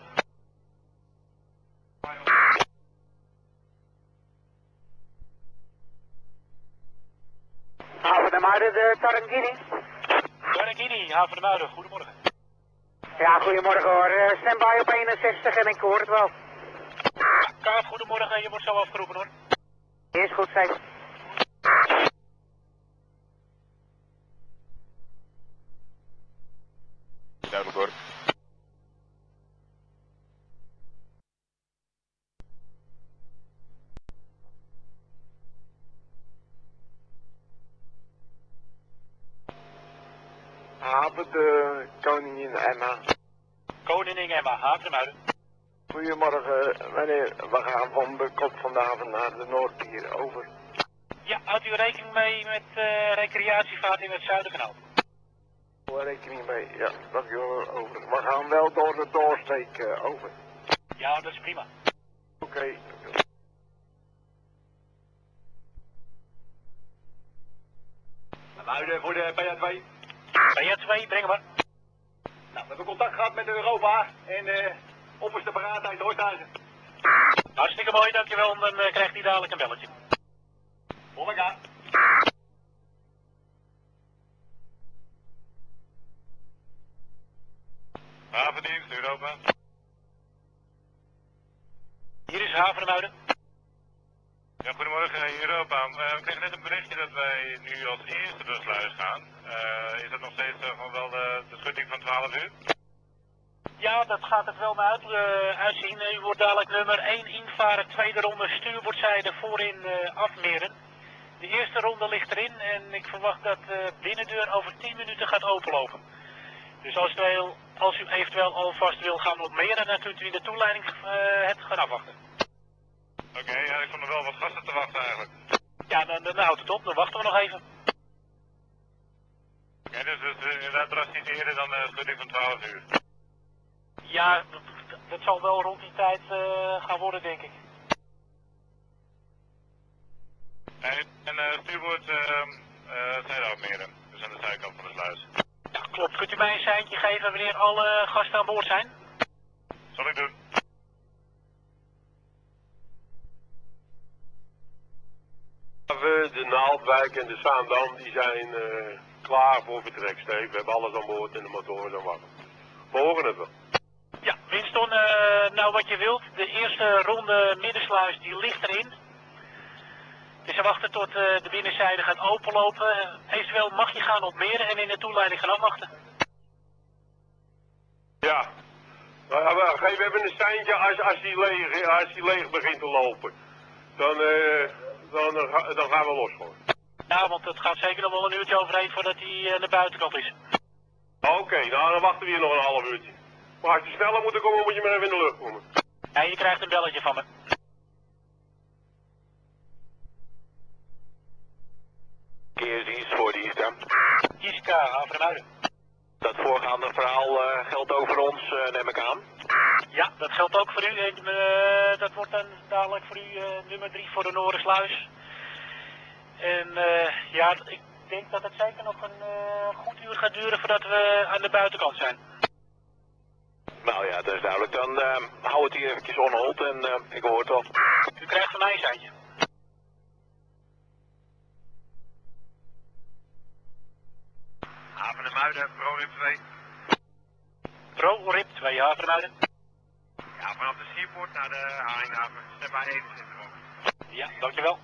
Haven de Muiden, de Tarangini. Tarangini, Haven de Muiden, goedemorgen. Ja, goedemorgen hoor. Stand-by op 61 en ik hoor het wel. Kaap, goedemorgen, je wordt zo afgeroepen hoor. Is goed, zeker. Duidelijk hoor. Haven de Koningin Emma. Koningin Emma, Haven de Muiden. Goedemorgen meneer, we gaan van de kop van de haven naar de Noordpier, over. Ja, houdt u rekening mee met recreatievaart in het Zuiderkanaal? Rekening mee, ja, dankjewel, over. We gaan wel door de doorsteek, over. Ja, dat is prima. Oké. Muiden voor de PA2. PA2, breng maar. Nou, we hebben contact gehad met Europa en opperste paraatheid Oorthuizen. Hartstikke mooi, dankjewel. Dan krijgt hij dadelijk een belletje. Omega. Havendienst, Europa. Hier is Havenemuiden. Ja, goedemorgen Europa. We kregen net een berichtje dat wij nu als eerste de sluis gaan. Is dat nog steeds gewoon wel de schutting van 12 uur? Ja, dat gaat het wel naar uitzien. U wordt dadelijk nummer 1 invaren, tweede ronde stuurboordzijde voorin afmeren. De eerste ronde ligt erin en ik verwacht dat de binnendeur over 10 minuten gaat openlopen. Dus als u eventueel alvast wil gaan opmeren, dan kunt u in de toeleiding het gaan afwachten. Oké, ja, ik vond er wel wat gasten te wachten eigenlijk. Ja, dan houdt het op, dan wachten we nog even. Oké, dus inderdaad drastisch eerder dan de schutting van 12 uur. Ja, dat zal wel rond die tijd gaan worden, denk ik. En stuurboord zijde afmeren, dus aan de zijkant van de sluis. Ja, klopt. Kunt u mij een seintje geven wanneer alle gasten aan boord zijn? Zal ik doen. De Naaldwijk en de Zaandam die zijn klaar voor vertrek, Steve. We hebben alles aan boord en de motoren aan wachten. We horen het wel. Ja, Winston, nou wat je wilt. De eerste ronde middensluis die ligt erin. Dus we wachten tot de binnenzijde gaat openlopen. Eventueel mag je gaan opmeren en in de toeleiding gaan afwachten. Ja. Nou, geef even een seintje als die leeg begint te lopen. Dan gaan we los gewoon. Ja, want het gaat zeker nog wel een uurtje overheen voordat hij aan de buitenkant is. Oké, nou dan wachten we hier nog een half uurtje. Maar als je sneller moet komen, moet je maar even in de lucht komen. Ja, je krijgt een belletje van me. Verkeersdienst voor de Iska. Iska, Havenemuiden. Dat voorgaande verhaal geldt over ons, neem ik aan. Ja, dat geldt ook voor u. En, dat wordt dan dadelijk voor u nummer 3 voor de Noordersluis. En ja, ik denk dat het zeker nog een goed uur gaat duren voordat we aan de buitenkant zijn. Nou ja, dat is duidelijk. Dan hou het hier eventjes on hold en ik hoor het wel. U krijgt van mij een seintje. Havenemuiden, ProRip 2. ProRip 2, Havenemuiden. Ja, vanaf de Seaport naar de Haringhaven. Step 1 zit erop. Ja, dankjewel.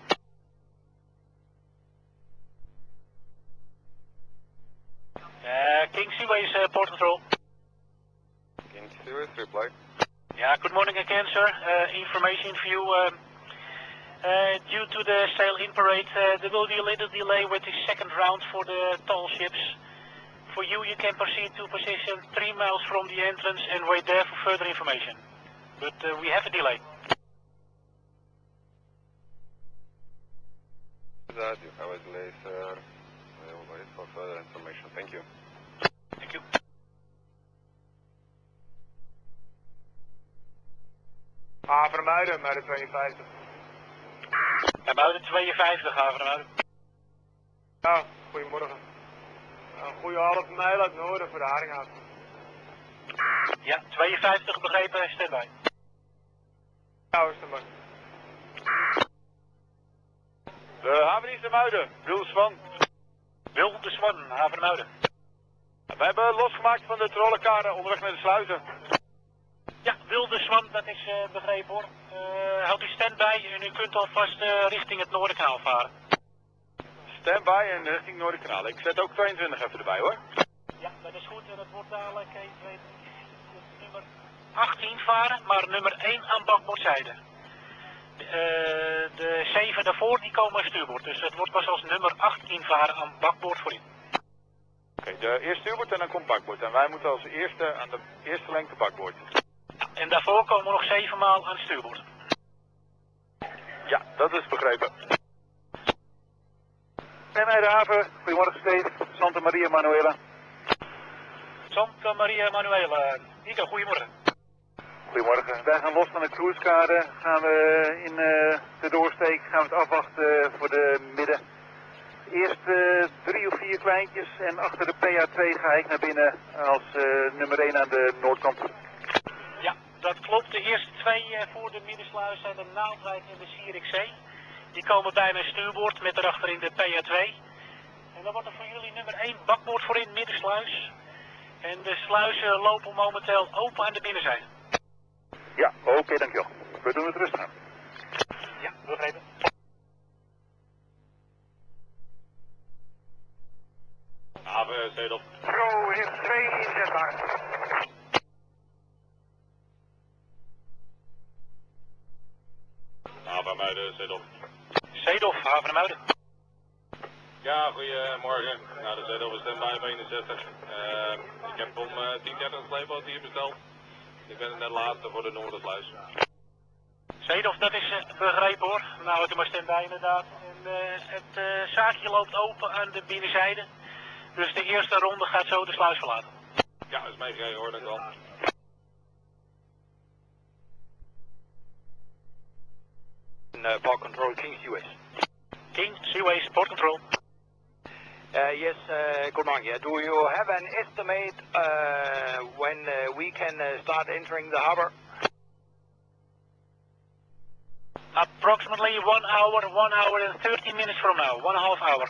King Seaways Port Control. King Seaways, reply. Yeah, good morning again, sir. Information for you. Due to the sail-in parade, there will be a little delay with the second round for the tall ships. For you, you can proceed to position 3 miles from the entrance and wait there for further information. But we have a delay. That you have a delay, sir. We'll wait for further information. Thank you. Thank you. Havenemuiden, Muiden 52. Ja, Muiden 52, Havenemuiden. Ja, goedemorgen. Een goede halve mijl uit het noorden voor de Haringhaven. Ja, 52 begrepen, standby. Ja, standby. De havendienst in Muiden, Wil Swan. Wil de Swan, Havenemuiden. We hebben losgemaakt van de trollenkade onderweg naar de sluizen. Ja, Wil de Swan, dat is begrepen hoor. Houdt u standby en u kunt alvast richting het Noorderkanaal varen. Standby en richting Noorderkanaal. Ik zet ook 22 even erbij hoor. Ja, dat is goed en dat wordt dadelijk 1, 2, 3, nummer 18 varen, maar nummer 1 aan bakboordzijde. De 7 daarvoor die komen stuurboord, dus het wordt pas als nummer 18 varen aan bakboord voorin. Oké, de eerste stuurboord en dan komt bakboord. En wij moeten als eerste aan de eerste lengte bakboord. Ja, en daarvoor komen we nog 7 maal aan stuurboord. Ja, dat is begrepen. En bij de haven, goedemorgen Steve, Santa Maria Manuela. Santa Maria Manuela, Nico, goedemorgen. Goedemorgen, wij gaan los van de cruisekade, gaan we in de doorsteek, gaan we het afwachten voor de midden. Eerst 3 of 4 kleintjes en achter de PA2 ga ik naar binnen als nummer 1 aan de noordkant. Ja, Dat klopt. De eerste twee voor de middensluis zijn de Naaldwijk en de Zierikzee. Die komen bij mijn stuurboord met erachterin de PA2. En dan wordt er voor jullie nummer 1 bakboord voorin middensluis. En de sluizen lopen momenteel open aan de binnenzijde. Ja, oké, dankjewel. We doen het rustig aan. Ja, begrepen. Haven, Zedel. Pro heeft 2 inzetbaar. Havenmuiden, Zedel. Zedel, Havenmuiden. Ja, goedemorgen. Nou, de Zedel is standby op 61. Ik heb om 10:30 een sleepboot hier besteld. Ik ben net laatste voor de Noordersluis. Zedel, dat is begrepen hoor. Nou, het maar standby inderdaad. En het zaakje loopt open aan de binnenzijde. Dus de eerste ronde gaat zo de sluis verlaten. Ja, dat is meegekregen hoor, dank wel. Port Control, King Seaways. King Seaways, Port Control. Yes, good morning. Do you have an estimate when we can start entering the harbor? Approximately 1 hour, 1 hour and 30 minutes from now, 1.5 hour.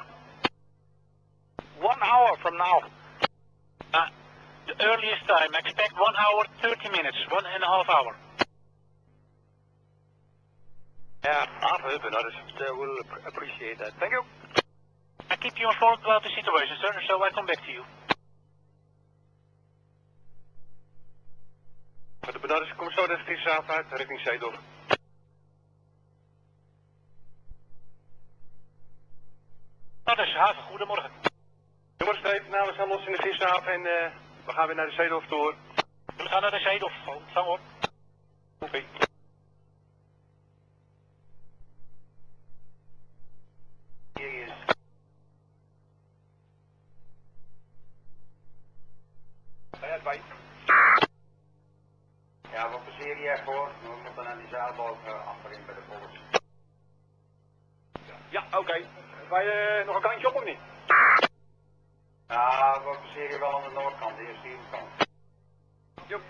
1 hour from now. The earliest time, expect 1 hour, 30 minutes, 1.5 hour. Yeah, I've will appreciate that. Thank you. I keep you informed about the situation, sir, so I come back to you. De benadering komt zo de vishaven uit, richting Zeedorf. Dat is haven, goedemorgen. Nummerstreep, nou we staan los in de vishaven en we gaan weer naar de Zeedorf toe. We gaan naar de Zeedorf, ontvang hoor. Oké. Ja, wat passeer je ervoor? We moeten naar die zeilboot achterin bij de polis. Ja, oké. Wij nog een kantje op of niet? Ja, we passeren wel aan de noordkant, de eerste kant. Joep.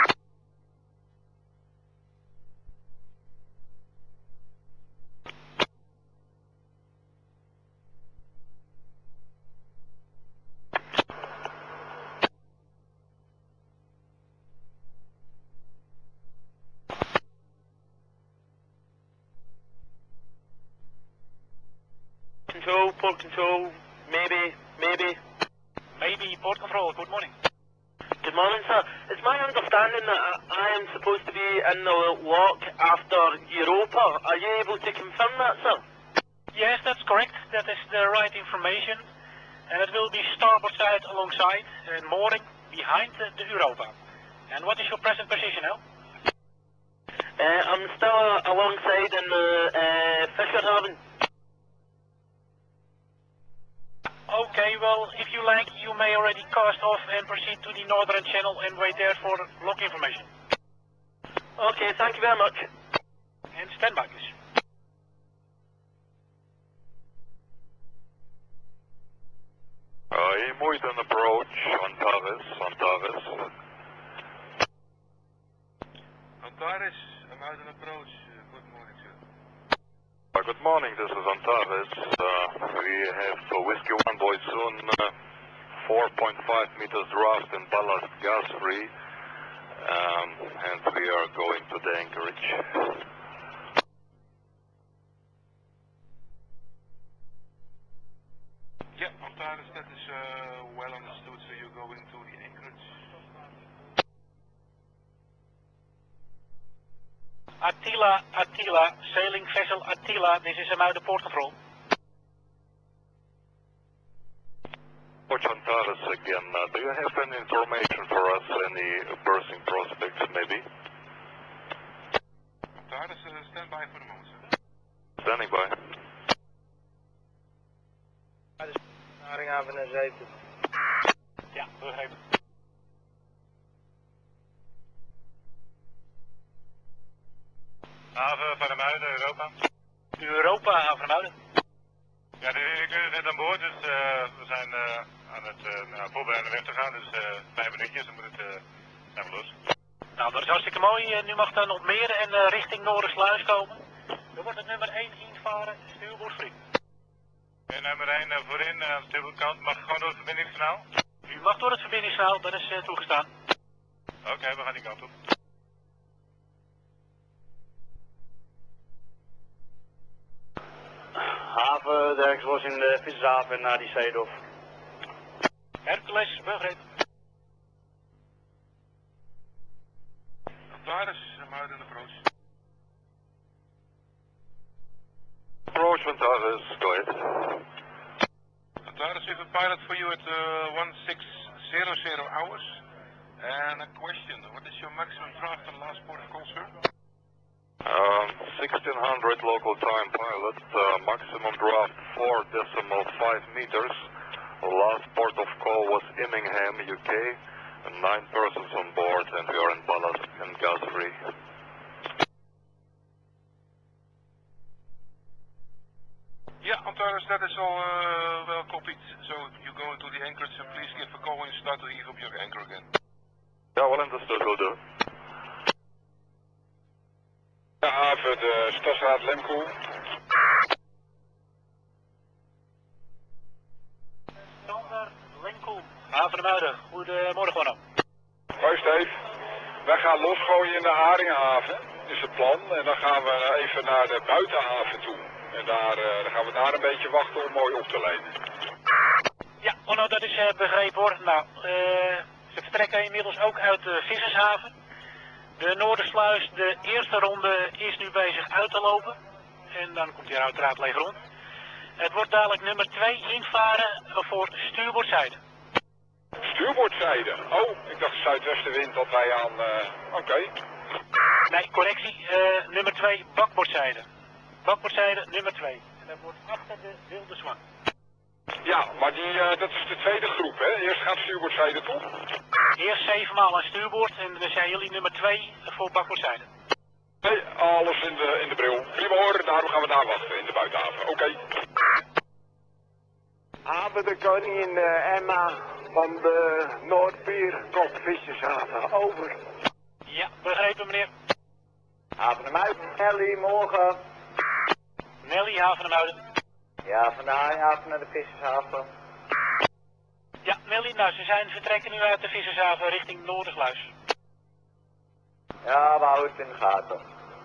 Control, port control, maybe. Maybe, port control, good morning. Good morning, sir. It's my understanding that I am supposed to be in the lock after Europa. Are you able to confirm that, sir? Yes, that's correct. That is the right information. And it will be starboard side alongside and mooring behind the Europa. And what is your present position now? I'm still alongside in the Fisherhaven. Okay, well, if you like, you may already cast off and proceed to the northern channel and wait there for lock information. Okay, thank you very much. And stand by, please. Moeiten approach, Antares. Antares, Muiden approach. Good morning, sir. Good morning, this is Antares. We have Whiskey 1 Boy soon, 4.5 meters draft and ballast gas free, and we are going to the anchorage. Yeah, Antares, that is well understood, so you go into the anchorage. Attila, sailing vessel Attila, this is about the port control. Watch Antares again. Do you have any information for us, any berthing prospects maybe? Antares, stand by for the moment, sir. Standing by. Haringhaven naar Zeelte. Ja, begrepen. Haven van de Muiden, Europa. Europa, haven van Muiden. Ja, ik ben net aan boord, dus we zijn aan het voorbereiden weg te gaan. Dus 5 minuutjes, dan moet het zijn we los. Nou, dat is hartstikke mooi. Nu mag dan op meer en richting Noordersluis komen. Dan wordt het nummer 1 invaren, stuurboord free. En nummer 1 voorin, aan de dubbelkant, mag gewoon door het verbindingskanaal? U mag door het verbindingskanaal, dat is toegestaan. Oké, we gaan die kant op. Haven, Derksbos in de Vissershaven naar die Zeedorf. Hercules, begrepen. Antares, Muiden approach. Approach Antares, go ahead. Antares, we have a pilot for you at 1600 hours. And a question, what is your maximum draft on the last port of call, sir? 1600 local time pilot, maximum draft 4.5 meters. Last port of call was Immingham, UK. 9 persons on board and we are in ballast and gas free. Yeah, Antares, that is all well copied. So you go into the anchorage and please give a call when you start to heave up your anchor again. Yeah, well understood, will do. De haven, de Stadsraad Lemkoe. Standaard Lenkoen, haven Muiden. Goedemorgen, Wanno. Hoi Steve. Wij gaan losgooien in de Haringenhaven, is het plan. En dan gaan we even naar de buitenhaven toe. En dan gaan we daar een beetje wachten om mooi op te lenen. Ja, Wanno, dat is begrepen hoor. Nou, ze vertrekken inmiddels ook uit de Vissershaven. De Noordersluis, de eerste ronde is nu bezig uit te lopen. En dan komt hij uiteraard leeg rond. Het wordt dadelijk nummer 2 invaren voor stuurboordzijde. Stuurboordzijde? Oh, ik dacht zuidwestenwind dat wij aan... Oké. Nee, correctie. Nummer 2 bakboordzijde. Bakboordzijde nummer 2. En dat wordt achter de Wilde Zwan. Ja, maar dat is de tweede groep, hè? Eerst gaat stuurboordzijde toe. Eerst 7 maal aan stuurboord en dan zijn jullie nummer 2 voor bakboordzijde. Nee, alles in de bril. Prima hoor, daarom gaan we daar wachten in de buitenhaven. Oké. Haven de koningin Emma van de Noordpierkop Vissershaven. Over. Ja, begrepen meneer. Haven de Muiden. Nelly, morgen. Nelly, haven de Muiden. Ja, vandaag haven naar de Vissershaven. Ja, Nelly, nou ze vertrekken nu uit de Vissershaven richting Noordersluis. Ja, we houden het in de gaten.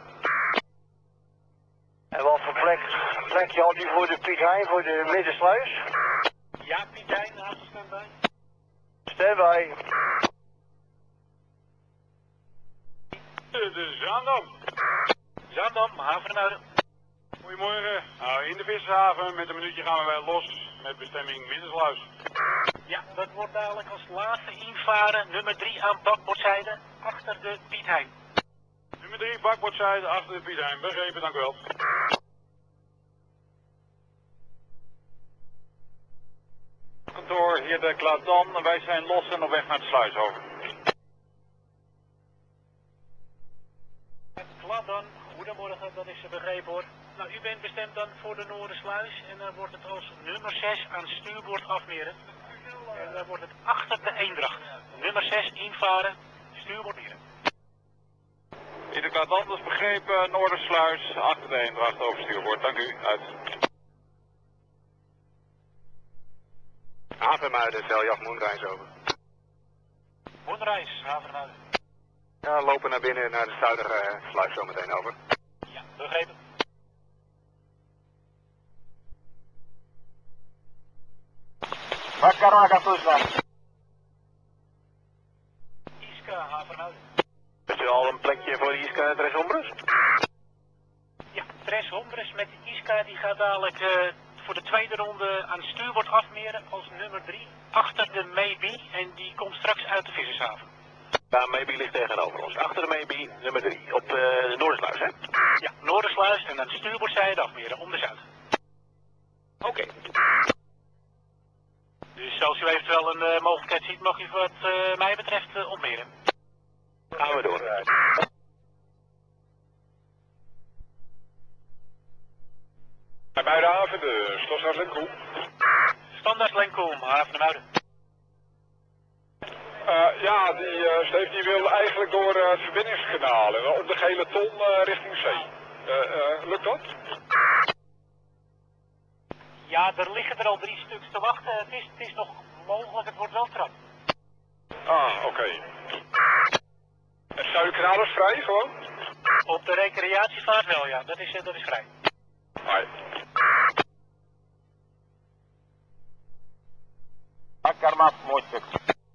En wat voor plekje had u voor de Piet Hein, voor de middensluis? Ja, Piet Hein, haven standby. Standby. De Zaandam. Zaandam, haven de Muiden. Goedemorgen. Nou, in de Vissershaven met een minuutje gaan we weer los met bestemming Middensluis. Ja, dat wordt dadelijk als laatste invaren nummer 3 aan bakboordzijde achter de Piet Hein. Nummer 3 bakboordzijde achter de Piet Hein. Begrepen, dank u wel. Kantoor, hier de Kladan. Wij zijn los en op weg naar de sluis over. Kladan, goedemorgen, dat is begrepen hoor. Nou, u bent bestemd dan voor de Noordersluis en dan wordt het als nummer 6 aan stuurboord afmeren. En dan wordt het achter de Eendracht. Nummer 6 invaren, stuurboord meren. In de Kladan, dat is begrepen, Noordersluis, achter de Eendracht over stuurboord. Dank u, uit. Havenmuiden, zeiljacht Moenreis over. Moenreis, havenmuiden. Ja, lopen naar binnen naar de zuidere sluis zometeen over. Ja, begrepen. Wakaraka toestaan. Iska, havenmuiden. Is er al een plekje voor Iska en Tres Hombres? Ja, Tres Hombres met de Iska die gaat dadelijk voor de tweede ronde aan stuurboord afmeren als nummer 3 achter de Maybe en die komt straks uit de Vissershaven. Ja, Maybe ligt tegenover ons. Achter de Maybe, nummer 3. Op de Noordersluis, hè? Ja, Noordersluis en aan de stuurboordzijde afmeren om de zuid. Oké. Dus als u eventueel een mogelijkheid ziet, mag u wat mij betreft ontmeren. Gaan we door. Bij Muidenhaven, de Stadsraad Lemkoe. Standaard Lenkoen, haven de Muiden. Ja, Steve die wil eigenlijk door het verbindingskanaal en op de gele ton richting zee. Lukt dat? Ja, er liggen er al 3 stuks te wachten. Het is nog mogelijk, het wordt wel trap. Ah, oké. Het Zuiderkanaal is vrij gewoon? Op de recreatievaart wel, ja. Dat is vrij. Hoi. Karmaf, mooi stuk.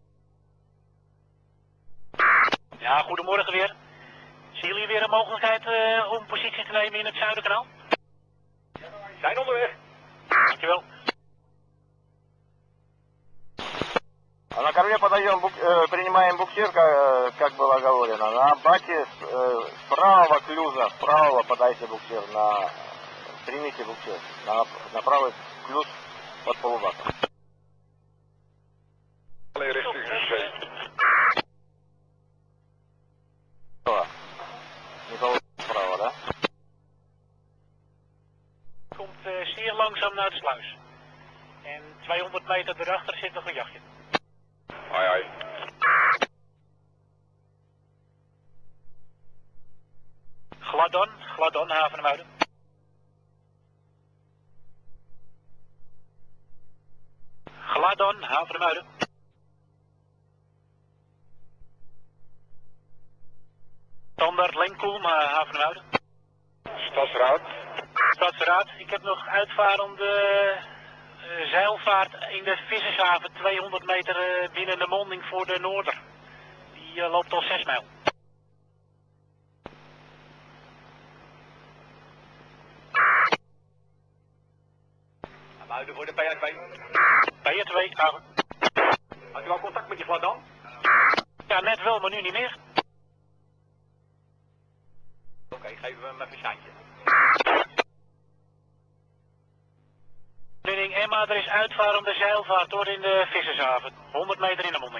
Ja, goedemorgen weer. Zien jullie weer een mogelijkheid om positie te nemen in het Zuiderkanaal? Zijn onderweg. Dankjewel. А на корме подаем, принимаем буксир, как было говорено. На баке с правого клюза, вправо подайте буксир, примите буксир на правый клюз под полубаком. Richting zee. Никого справа, да? Komt zeer langzaam naar de sluis. En 200 meter erachter zit nog een jachtje. Hoi, hoi. Gladon, Havenmuiden. Gladon, Havenmuiden. Standaard Lenkoel, Havenmuiden. Stadsraad. Ik heb nog uitvarende zeilvaart in de Vissershaven 200 meter binnen de monding voor de Noorder. Die loopt al 6 mijl. Muiden voor de PR2. PR2, haven. Had u al contact met die Gladon? Ja, net wel, maar nu niet meer. Oké, geven we hem even een seintje. Meneer Emma, er is uitvarende zeilvaart hoor in de Vissershaven. 100 meter in de monding.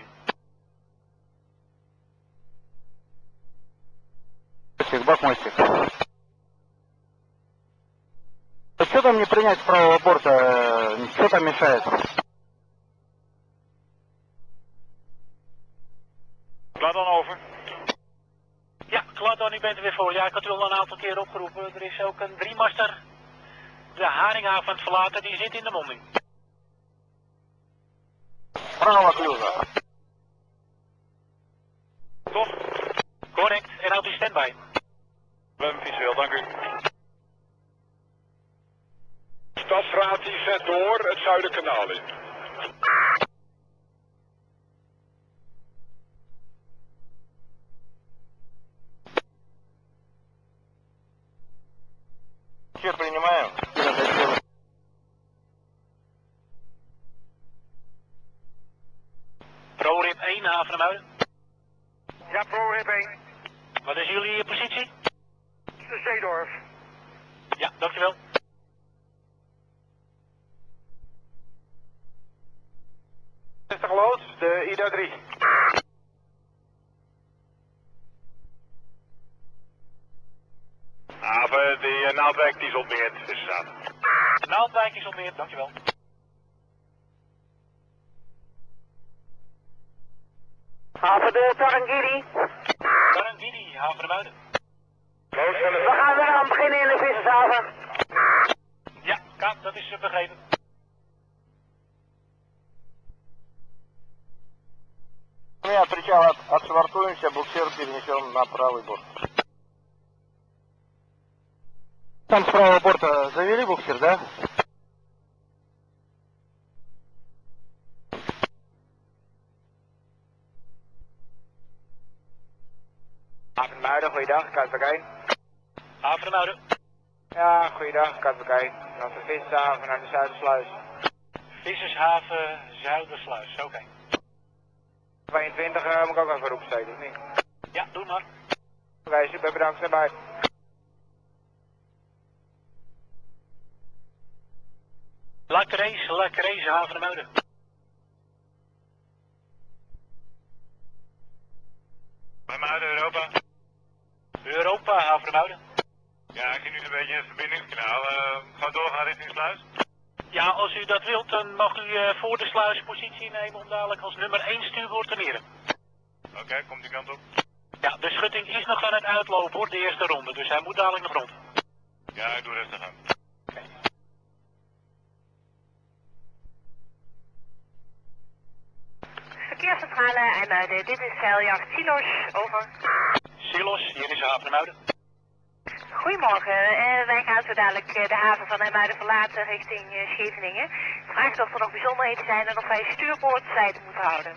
Бакмостик. Что там не принять с правого борта? Что там мешает? Gladon over. Ja, Gladon, u bent er weer voor. Ja, ik had u al een aantal keer opgeroepen. Er is ook een 3-master de Haringhaven aan het verlaten. Die zit in de monding. Право клюза. Toch? Correct. En houdt u standby. We hebben visueel, dank u. Stadsraad die zet door het Zuiderkanaal in. Буксир принимаем. ProRib 1, Havenmuiden. Ja, ProRib 1. Wat is jullie positie? De Zeedorf. Ja, dankjewel. Loods, de Ida 3. Haven, die Naaldwijk die is ontbeerd. Naaldwijk is ontbeerd, dankjewel. Haven de Tarangiri. Tarangiri, Havenmuiden. We gaan weer aan beginnen in de Vissershaven. Ja, Kaap, dat is begrepen. От причала отшвартуемся, буксир перенесем на правый борт. Там с правого борта завели буксир, да? Havenmuiden, goeiedag, KVK. Havenmuiden. Ja, goeiedag, KVK. Van de Vissershaven naar de Zuidersluis. Vissershaven, Zuidersluis, oké. 22 moet ik ook even roepen steken, of niet? Ja, doe maar. Oké, super, bedankt, erbij. La Creuse, Havenmuiden. Havenmuiden, Europa. Europa, Havenmuiden. Ja, ik zie nu een beetje het verbindingskanaal. Ga doorgaan richting sluis. Ja, als u dat wilt, dan mag u voor de sluis positie nemen om dadelijk als nummer 1 stuurboord te meren. Oké, komt die kant op. Ja, de schutting is nog aan het uitlopen hoor, de eerste ronde, dus hij moet dadelijk nog rond. Ja, ik doe rustig aan. Verkeerscentrale IJmuiden, dit is zeiljacht Silos, over. Silos, hier is de haven IJmuiden. Goedemorgen, wij gaan zo dadelijk de haven van IJmuiden verlaten richting Scheveningen. Vraagt of er nog bijzonderheden zijn en of wij stuurboordzijde moeten houden.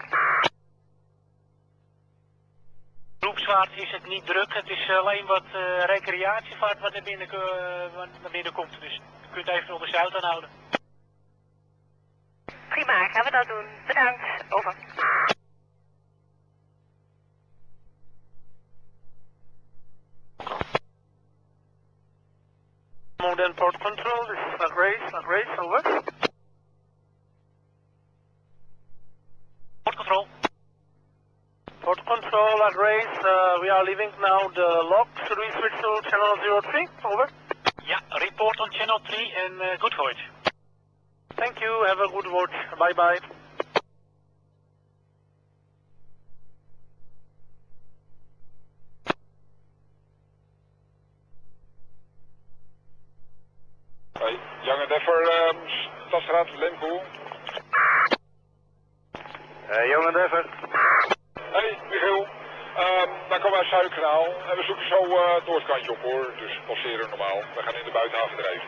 Groepsvaart is het niet druk, het is alleen wat recreatievaart wat naar binnen komt, dus je kunt eventueel de zuid aanhouden. Prima, gaan we dat doen. Bedankt, over. Modern Port Control, this is not race, over. Port Control. Port Control at race, we are leaving now the lock. Should we switch to channel 03? Over. Ja, report on channel 3 en good voyage. Thank you, have a good watch. Bye bye. Hey, Young Endeavour, Stadsraad, Lempoel. Young Endeavour. Hey, Michiel. Dan komen we uit Zuidkanaal en we zoeken zo het noordkantje op hoor, dus passeren normaal. We gaan in de buitenhaven drijven.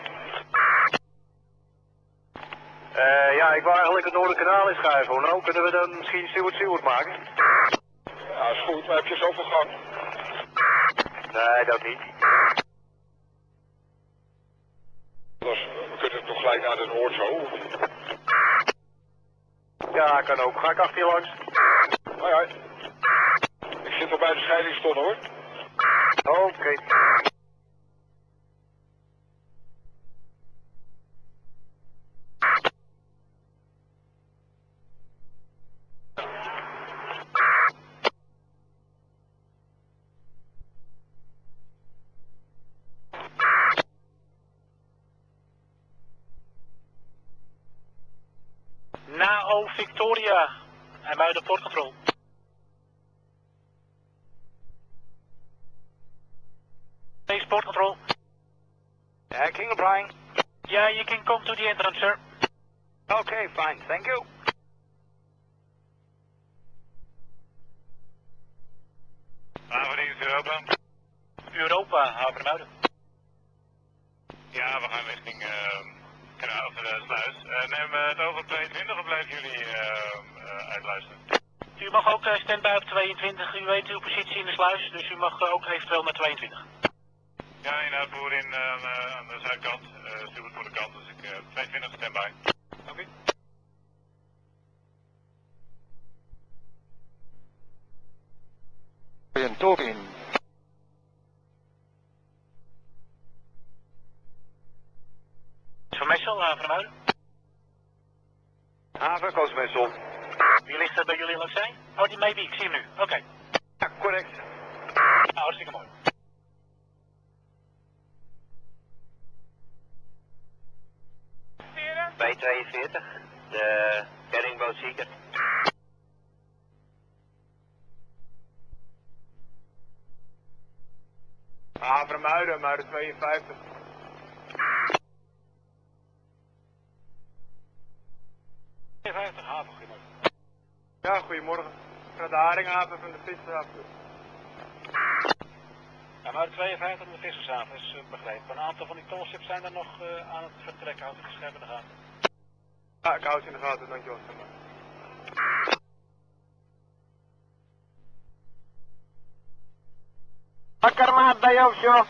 Ja, ik wou eigenlijk het Noorderkanaal inschuiven. Nou, kunnen we dan misschien Stewart maken? Ja, is goed, maar heb je zoveel gang? Nee, dat niet. Dus, we kunnen toch gelijk naar de Noord zo? Ja, kan ook. Ga ik achter je langs? Hoi, hoi. Ik zit al bij de scheidingstonnen hoor. Oké. NAO Victoria, IJmuiden Port Control. Hey, Port Control. King applying. Yeah, you can come to the entrance, sir. Okay, fine, thank you. Havendienst Europa. Europa, haven IJmuiden. Ja, we gaan richting kanaal of de sluis. Neem het over 22 of blijven jullie uitluisteren? U mag ook standby op 22, u weet uw positie in de sluis, dus u mag ook eventueel naar 22. Ja, inderdaad, voorin aan de zuidkant. Stuur het voor de kant, dus ik 22 standby. Oké. Talking. Van Messel, haven IJmuiden. Haven, Koosmessel. Die ligt er bij jullie langs zijn? Oh, die maybe, ik zie hem nu. Oké. Ja, correct. Nou, hartstikke mooi. Bij 42, de reddingboot Zieker. Haven Muiden, Muiden 52. Haven, goedemorgen. Ja, goedemorgen. Vanuit de Haringhaven van de Vissershaven. IJmuiden 52 van de Vissershaven is begrepen. Een aantal van die tolships zijn er nog aan het vertrekken. Houdt u de scherp in de gaten. Ja, ik hou het in de gaten, dankjewel. Akkarmaat bij jou, joh.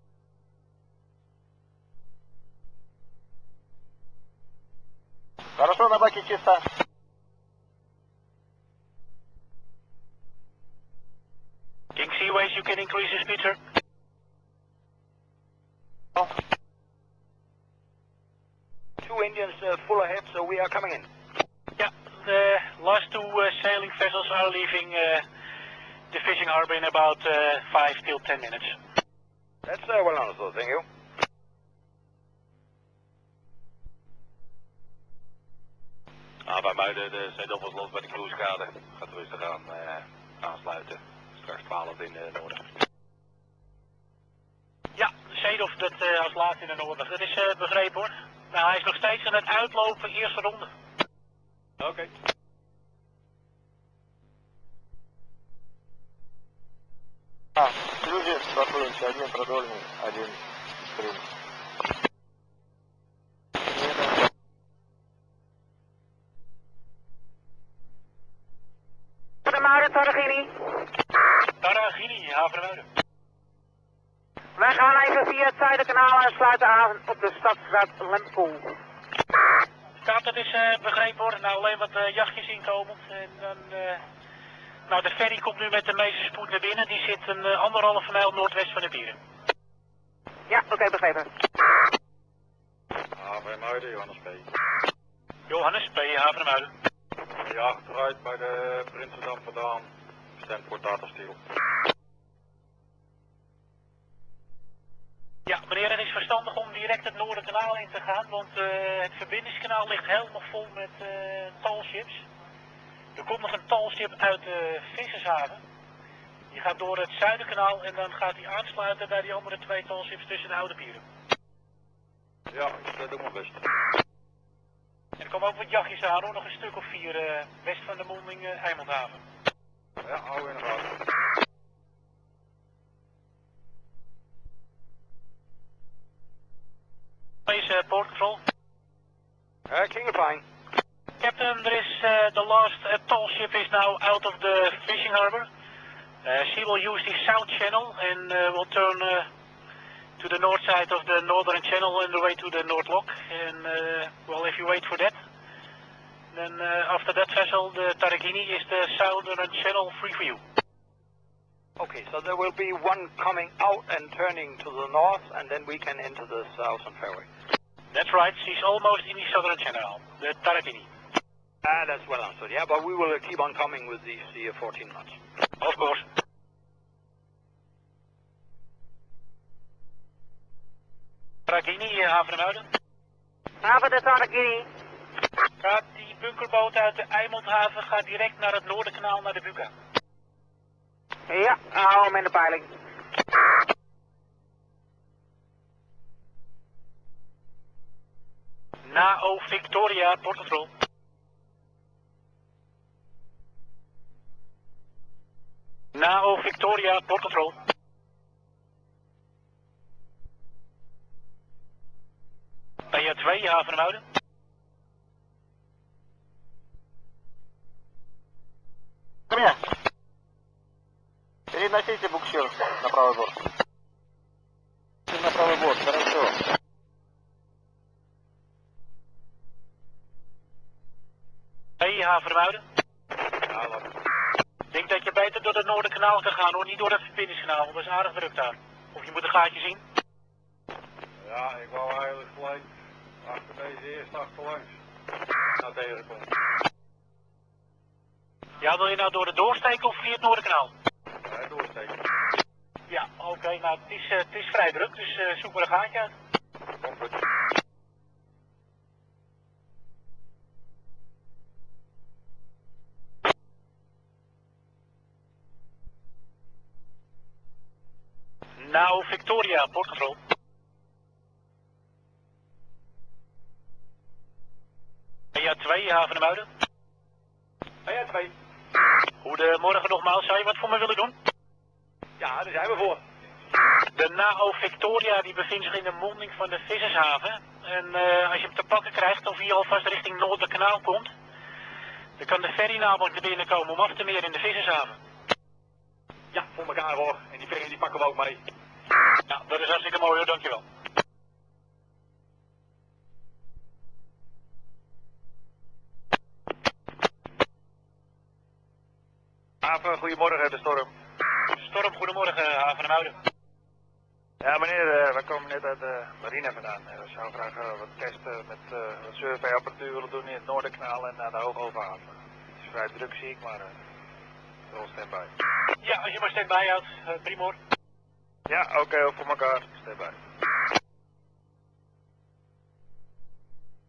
Хорошо, на баке чисто. King Seaways, you can increase the speed, sir. Two engines full ahead, so we are coming in. Yeah, the last two sailing vessels are leaving the fishing harbor in about 5 till 10 minutes. That's well understood, thank you. Bij Muiden, de Zeedoppels los bij de cruisekade. Gaat rustig aan. aansluiten. Straks 12 in de noorden. Ja, Seedorf dat als laatste in de noorden. Dat is begrepen hoor. Nou, hij is nog steeds aan het uitlopen, eerste ronde. Oké. Люди, спокойнее, один продольный, один скрин. Havermuiden, Tarragini. Tarragini, Havermuiden. Wij gaan even via het Zuiderkanaal en sluiten aan op de stadsstraat Lempool. Kaap, dat is begrepen hoor. Nou, alleen wat jachtjes inkomen. En dan, nou, de ferry komt nu met de meeste spoed naar binnen. Die zit een 1,5 mijl noordwest van de Bieren. Ja, oké, begrepen. Havermuiden, Johannes P. Johannes P. Havermuiden. Ja, achteruit bij de Prinsendam vandaan. Bestemd voor Tata Steel. Ja, meneer, het is verstandig om direct het Noorderkanaal in te gaan, want het verbindingskanaal ligt helemaal vol met talships. Er komt nog een talship uit de Vissershaven. Die gaat door het Zuiderkanaal en dan gaat hij aansluiten bij die andere 2 talships tussen de Oude Pieren. Ja, dat doe ik mijn best. En er komen ook wat jachtjes aan hoor, nog een stuk of 4 west van de monding Eimondhaven. Ja, hou in de gaten. Is port control. King of Pine. Captain, there is the last tall ship is now out of the fishing harbor. She will use the south channel and will turn to the north side of the northern channel on the way to the North Lock. And well, if you wait for that, then after that vessel, the Tarragini is the southern channel free for you. Okay, so there will be one coming out and turning to the north, and then we can enter the southern fairway. That's right, she's almost in the southern channel, the Tarragini. That's well understood, yeah, but we will keep on coming with these 14 knots. Of course. Tarragini, Havermuiden. Haven de Tarragini. Gaat die bunkerboot uit de Eimondhaven gaat direct naar het Noorderkanaal, naar de Buka. Ja, hou hem in de peiling. NAO Victoria, port control. NAO Victoria, port control. PA2, Havermuiden. Ко мне. Переносите буксир на правый борт. На правый борт, хорошо. Hey, Havermuiden. Ik denk dat je beter door het Noorderkanaal kan gaan hoor, niet door het verbindingskanaal, want dat is aardig druk daar. Of je moet een gaatje zien. Ja, ik wou eigenlijk gelijk achter deze eerst achterlangs. Nou tegenkomt. Ja, wil je nou door de doorsteken of via het Noorderkanaal? Ja, doorsteken. Ja, oké, nou het is vrij druk, dus zoek maar een gaatje uit. Komt goed. Nou, Victoria, port control. PA2, Havermuiden. PA2. Goedemorgen nogmaals, zou je wat voor me willen doen? Ja, daar zijn we voor. De NAO Victoria die bevindt zich in de monding van de Vissershaven. En als je hem te pakken krijgt of hier alvast richting Noorderkanaal komt, dan kan de ferry namelijk naar binnen komen om af te meren in de Vissershaven. Ja, voor elkaar hoor. En die ferry die pakken we ook mee. Ja, dat is hartstikke mooi hoor, dankjewel. Haven, goedemorgen, de Storm. Storm, goedemorgen, Havermuiden. Ja meneer, wij komen net uit de marine vandaan. We zouden graag wat testen met wat surveyapparatuur willen doen in het Noorderkanaal en naar de Hoogoverhaven. Het is vrij druk zie ik, maar wel stand-by. Ja, als je maar stand-by houdt, prima hoor. Ja, oké, voor elkaar, stand-by.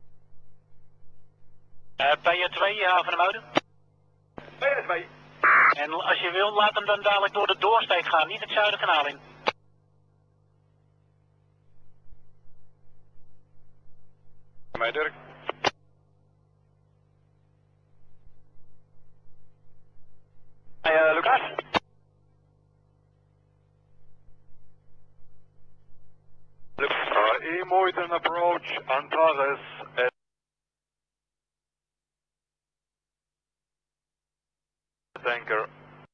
PA2, Havermuiden. PA2. En als je wil, laat hem dan dadelijk door de doorsteek gaan, niet het Zuiderkanaal in. Mij Dirk. Hey, Lucas? E-Moiten approach Antares at tanker.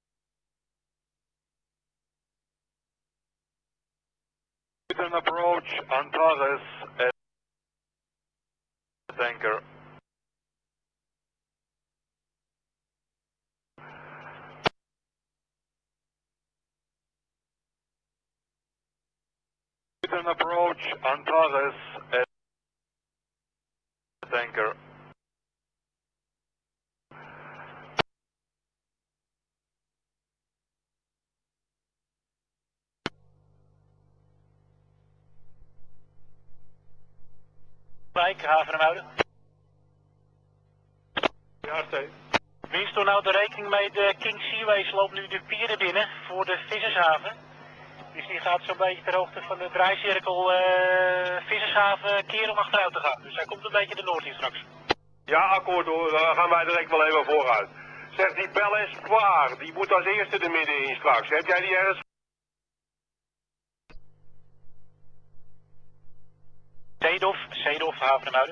Moiten approach Antares at tanker. Moiten approach Antares at tanker. Wijk, Havenmuiden. Ja, Steve. Winst er nou de rekening mee, de King Seaways loopt nu de pieren binnen voor de vissershaven. Dus die gaat zo'n beetje ter hoogte van de draaicirkel vissershaven keren om achteruit te gaan. Dus hij komt een beetje de noord in straks. Ja, akkoord hoor, dan gaan wij direct wel even vooruit. Zeg, die Bel Espoir, die moet als eerste de midden in straks. Heb jij die ergens? Zeedorf, Havenmuiden.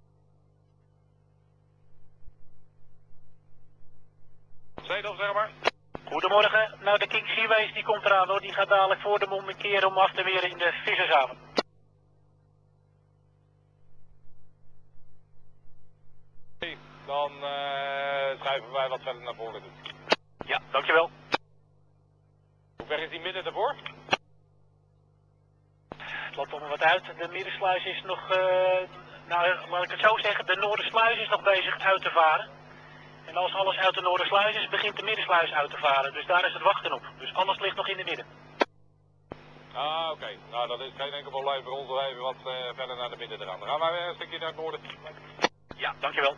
Zeedorf, zeg maar. Goedemorgen, nou de King Seaways die komt eraan hoor, die gaat dadelijk voor de mond een keer om af te weren in de vissershaven. Dan schuiven wij wat verder naar voren toe. Ja, dankjewel. Hoe ver is die midden ervoor? Het loopt allemaal wat uit, de middensluis is nog, nou laat ik het zo zeggen, de Noordersluis is nog bezig uit te varen. En als alles uit de Noordersluis is, begint de middensluis uit te varen. Dus daar is het wachten op. Dus alles ligt nog in de midden. Ah, oké. Nou, dat is geen enkel probleem voor ons nog even wat verder naar de midden eraan. Dan gaan wij weer een stukje naar het noorden. Ja, dankjewel.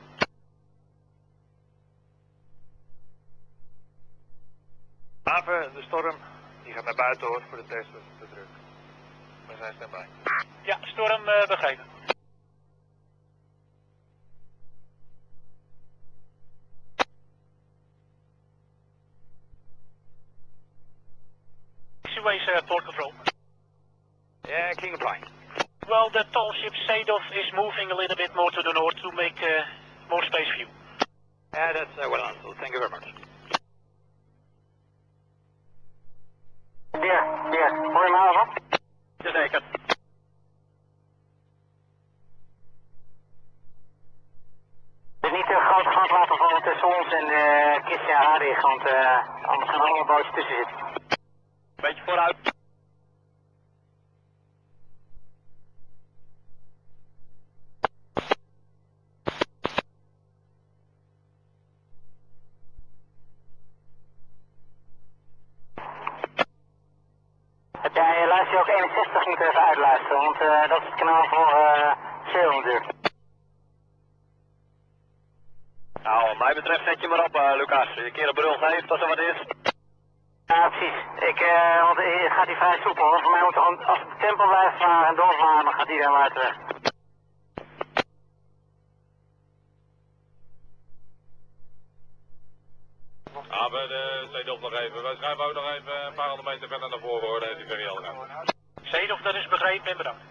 Haven, de storm, die gaat naar buiten hoor, voor de test, dat is te druk. We zijn standby. Ja, storm begrepen. Seaways port control. Yeah, King apply. Well, the tall ship Sadov is moving a little bit more to the north to make more space for you. Yeah, that's well answered. Thank you very much. Ja, hoor je me haven? Jazeker. Dus niet te grote gat laten vallen tussen ons en de Kissia Harig, want anders gaan er allemaal bootjes tussen zitten. Beetje vooruit. Heb jij luister je ook 61 moeten even uitluisteren, want dat is het kanaal voor Zeel natuurlijk. Nou, wat mij betreft zet je maar op, Lucas. Je keer op brul geeft als er wat is. Ja, precies. Want het gaat hier vrij soepel hoor. Voor mij moet gewoon, als het tempo blijft varen en doorvaren, dan gaat hij dan uit de weg. Ah, we Zeedorf nog even. Wij schrijven ook nog even een paar honderd meter verder naar voren hoor, deze ferry al gaan. Zeedorf, dat is begrepen en bedankt.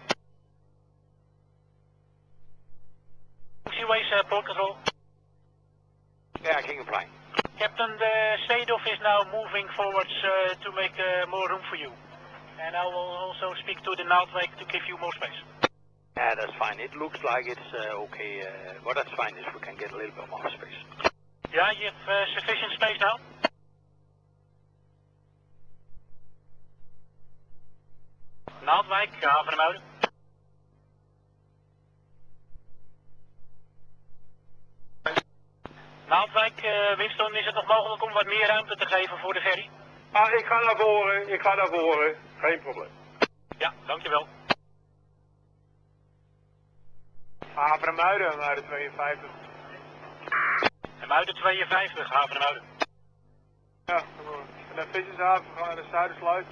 Seaways port control. Yeah, King apply. Captain, the Sadov is now moving forwards to make more room for you. And I will also speak to the Naaldwijk to give you more space. Yeah, that's fine. It looks like it's okay. What that's fine is we can get a little bit more space. Yeah, you have sufficient space now? Naaldwijk, Havenmuiden. Naaldwijk, Winston, is het nog mogelijk om wat meer ruimte te geven voor de ferry? Ah, ik ga naar voren. Geen probleem. Ja, dankjewel. Havenmuiden, naar de 52. En Muiden 52, Havenmuiden. Ja, vanuit Vissershaven gaan we naar de Zuidersluis.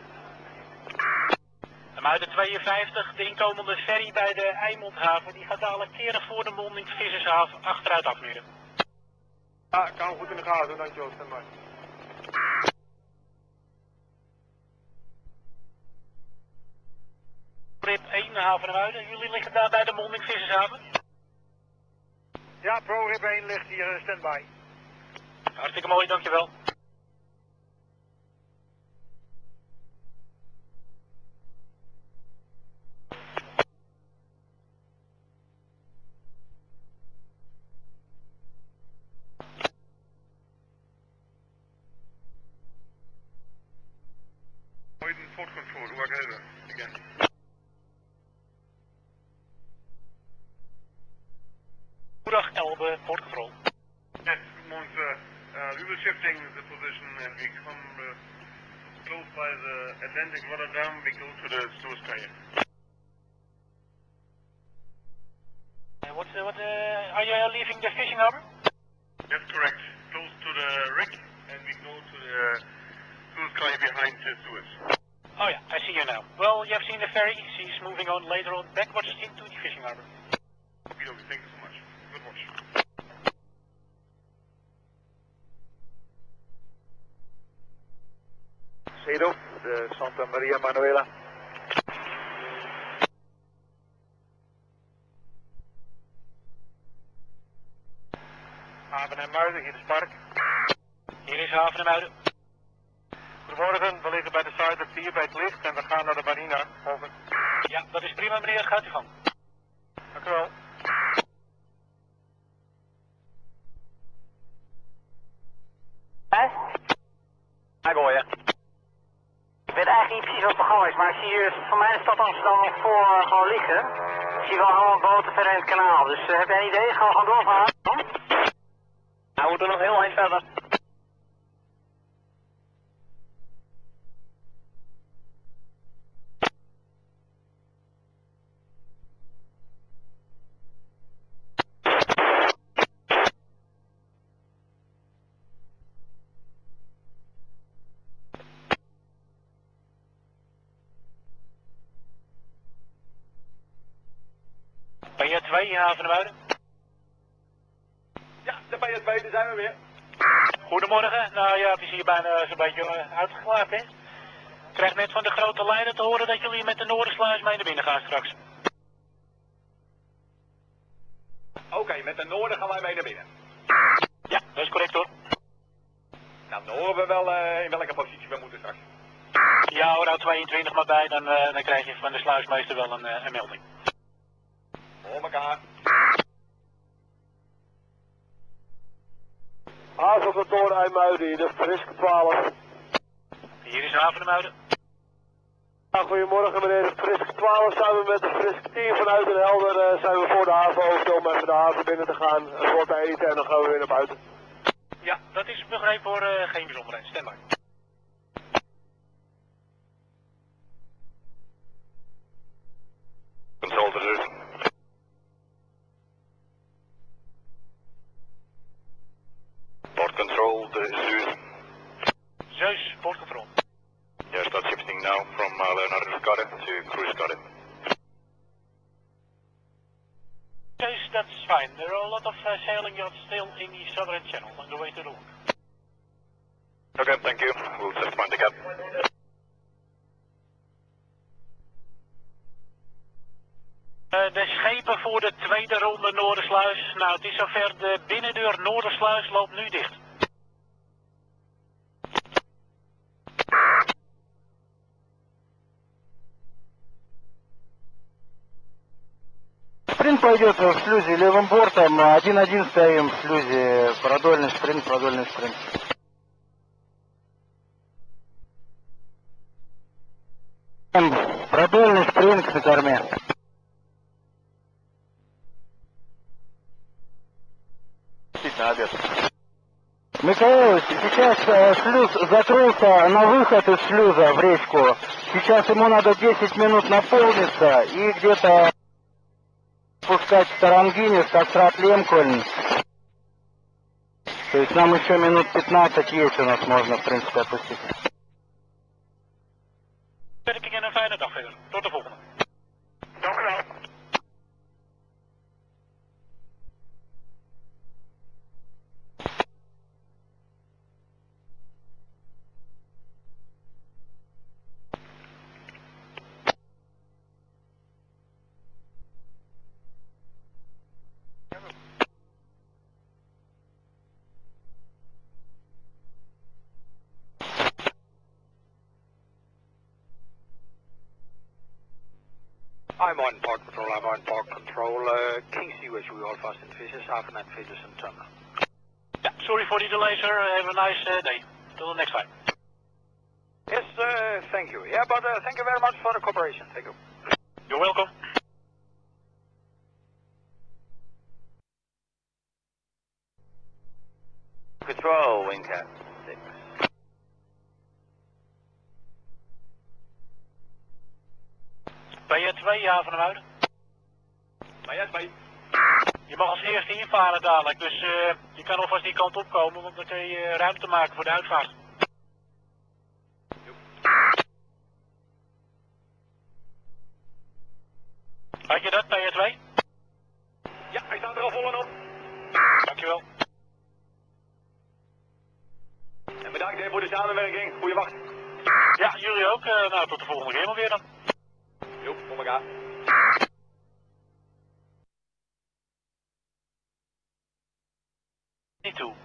Muiden 52, de inkomende ferry bij de Eimondhaven, die gaat dadelijk keren voor de monding Vissershaven achteruit afmeren. Ja, ik kan hem goed in de gaten, dankjewel, standby. Rip 1, haven Muiden, jullie liggen daar bij de monding Vissershaven? Ja, ProRip 1 ligt hier standby. Hartstikke mooi, dankjewel. Port control, who are over again? Goedendag, Elbe, Port Control. Yes, good morning, sir. We were shifting the position and we come close by the Atlantic Rotterdam. We go to the Suez Canal. Are you leaving the fishing harbor? That's correct. Close to the rig and we go to the Suez Canal behind the Suez. Oh yeah, I see you now. Well, you have seen the ferry. She's moving on later on backwards into the fishing harbor. Okay, thank you so much. Good watch. Cedo, de Santa Maria Manuela. Haven en Muiden, hier is Park. Hier is Haven en Muiden. Goedemorgen, we liggen bij de Zuiderpier bij het licht en we gaan naar de marina. Over. Ja, dat is prima meneer, gaat u gang. Dank u wel. Ik hoor je. Ik weet eigenlijk niet precies wat het programma is, maar ik zie hier van mij de stad Amsterdam nog voor gewoon liggen. Ik zie wel allemaal boten verder in het kanaal, dus heb jij een idee? Gaan we gewoon doorvaren? Nou, we moeten nog heel eind verder. Ben je 2, Haven en Muiden? Ja, daar ben je 2, daar zijn we weer. Goedemorgen. Nou ja, het is hier bijna zo'n beetje uitgeslapen, hè? Ik krijg net van de grote leider te horen dat jullie met de Noordersluis mee naar binnen gaan straks. Oké, met de Noorden gaan wij mee naar binnen. Ja, dat is correct hoor. Nou, dan horen we wel in welke positie we moeten straks. Ja hoor, hou 22 maar bij, dan krijg je van de sluismeester wel een melding. Voor elkaar. Hazelkantoor IJmuiden, hier de Friske 12. Hier is Haven en Muiden. Ja, goedemorgen meneer, de Friske 12 zijn we met de Friske 10 vanuit Den Helder. Zijn we voor de haven over om even de haven binnen te gaan, wat te eten en dan gaan we weer naar buiten. Ja, dat is begrepen hoor, geen bijzonderheid. Stem maar. Control to Zeus. Port control to Zeus. Zeus, port control. Yeah, start shifting now from Leonardo Scarre to Cruise Scarre. Zeus, that's fine. There are a lot of sailing yachts still in the southern channel on the way to the look. Okay, thank you. We'll just find the gap. De schepen voor de tweede ronde Noordersluis. Nou, het is zover. De binnendeur Noordersluis loopt nu dicht. Спринт пойдет в шлюзе левым бортом, 1-1 стоим в шлюзе, продольный спринт, продольный спринт. Продольный спринт на корме. Михаил, сейчас шлюз закрылся на выход из шлюза в речку. Сейчас ему надо 10 минут наполниться и где-то пускать в Тарангине, Кастрат Лемкольн. То есть нам еще минут 15 есть, у нас можно, в принципе, опустить. Werking en een fijne dag verder. Tot de volgende. Dank u wel. I'm on Park Patrol, I'm on Park Control. King Seaway, we all fast and fishes, half an fishes and terminal. Yeah, sorry for the delay, sir. Have a nice day. Till the next time. Yes, thank you. Yeah, but thank you very much for the cooperation. Thank you. You're welcome. Control, Wingcat 6. PR2, haven hem uit. PR2. Je mag als eerste invaren dadelijk, dus je kan alvast die kant op komen, want dan kun je ruimte maken voor de uitvaart. Had je dat, PR2? Ja, hij staat er al vol en op. Dankjewel. En bedankt voor de samenwerking. Goeie wacht. Ja, jullie ook. Nou, tot de volgende keer maar weer dan. Jo, voor elkaar. Niet toe.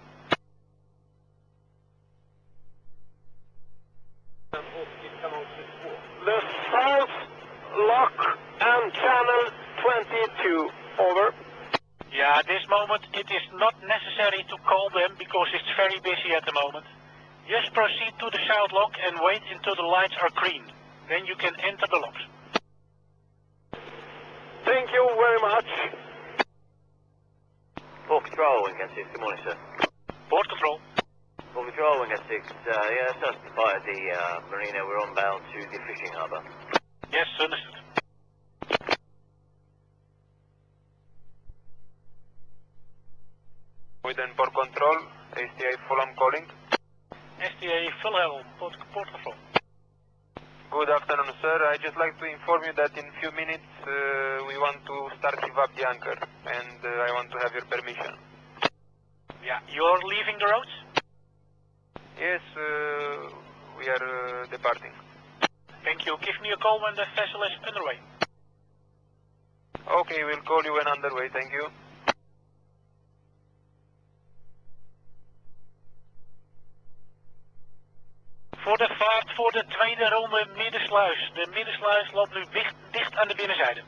The South Lock and Channel 22, over. Yeah, at this moment it is not necessary to call them because it's very busy at the moment. Just proceed to the South Lock and wait until the lights are green. Then you can enter the locks. Thank you very much. Port Control, Wingcat 6. Good morning, sir. Port Control. Port Control, Wingcat 6. Yeah, it's just by the marina. We're on bound to the fishing harbour. Yes, understood. Within Port Control, STA Fulham calling. STA Fulham, Port Control. Good afternoon, sir. I'd just like to inform you that in a few minutes we want to start give up the anchor, and I want to have your permission. Yeah, you're leaving the roads? Yes, we are departing. Thank you. Give me a call when the vessel is underway. Okay, we'll call you when underway. Thank you. Voor de vaart voor de tweede ronde middensluis. De middensluis loopt nu dicht aan de binnenzijde.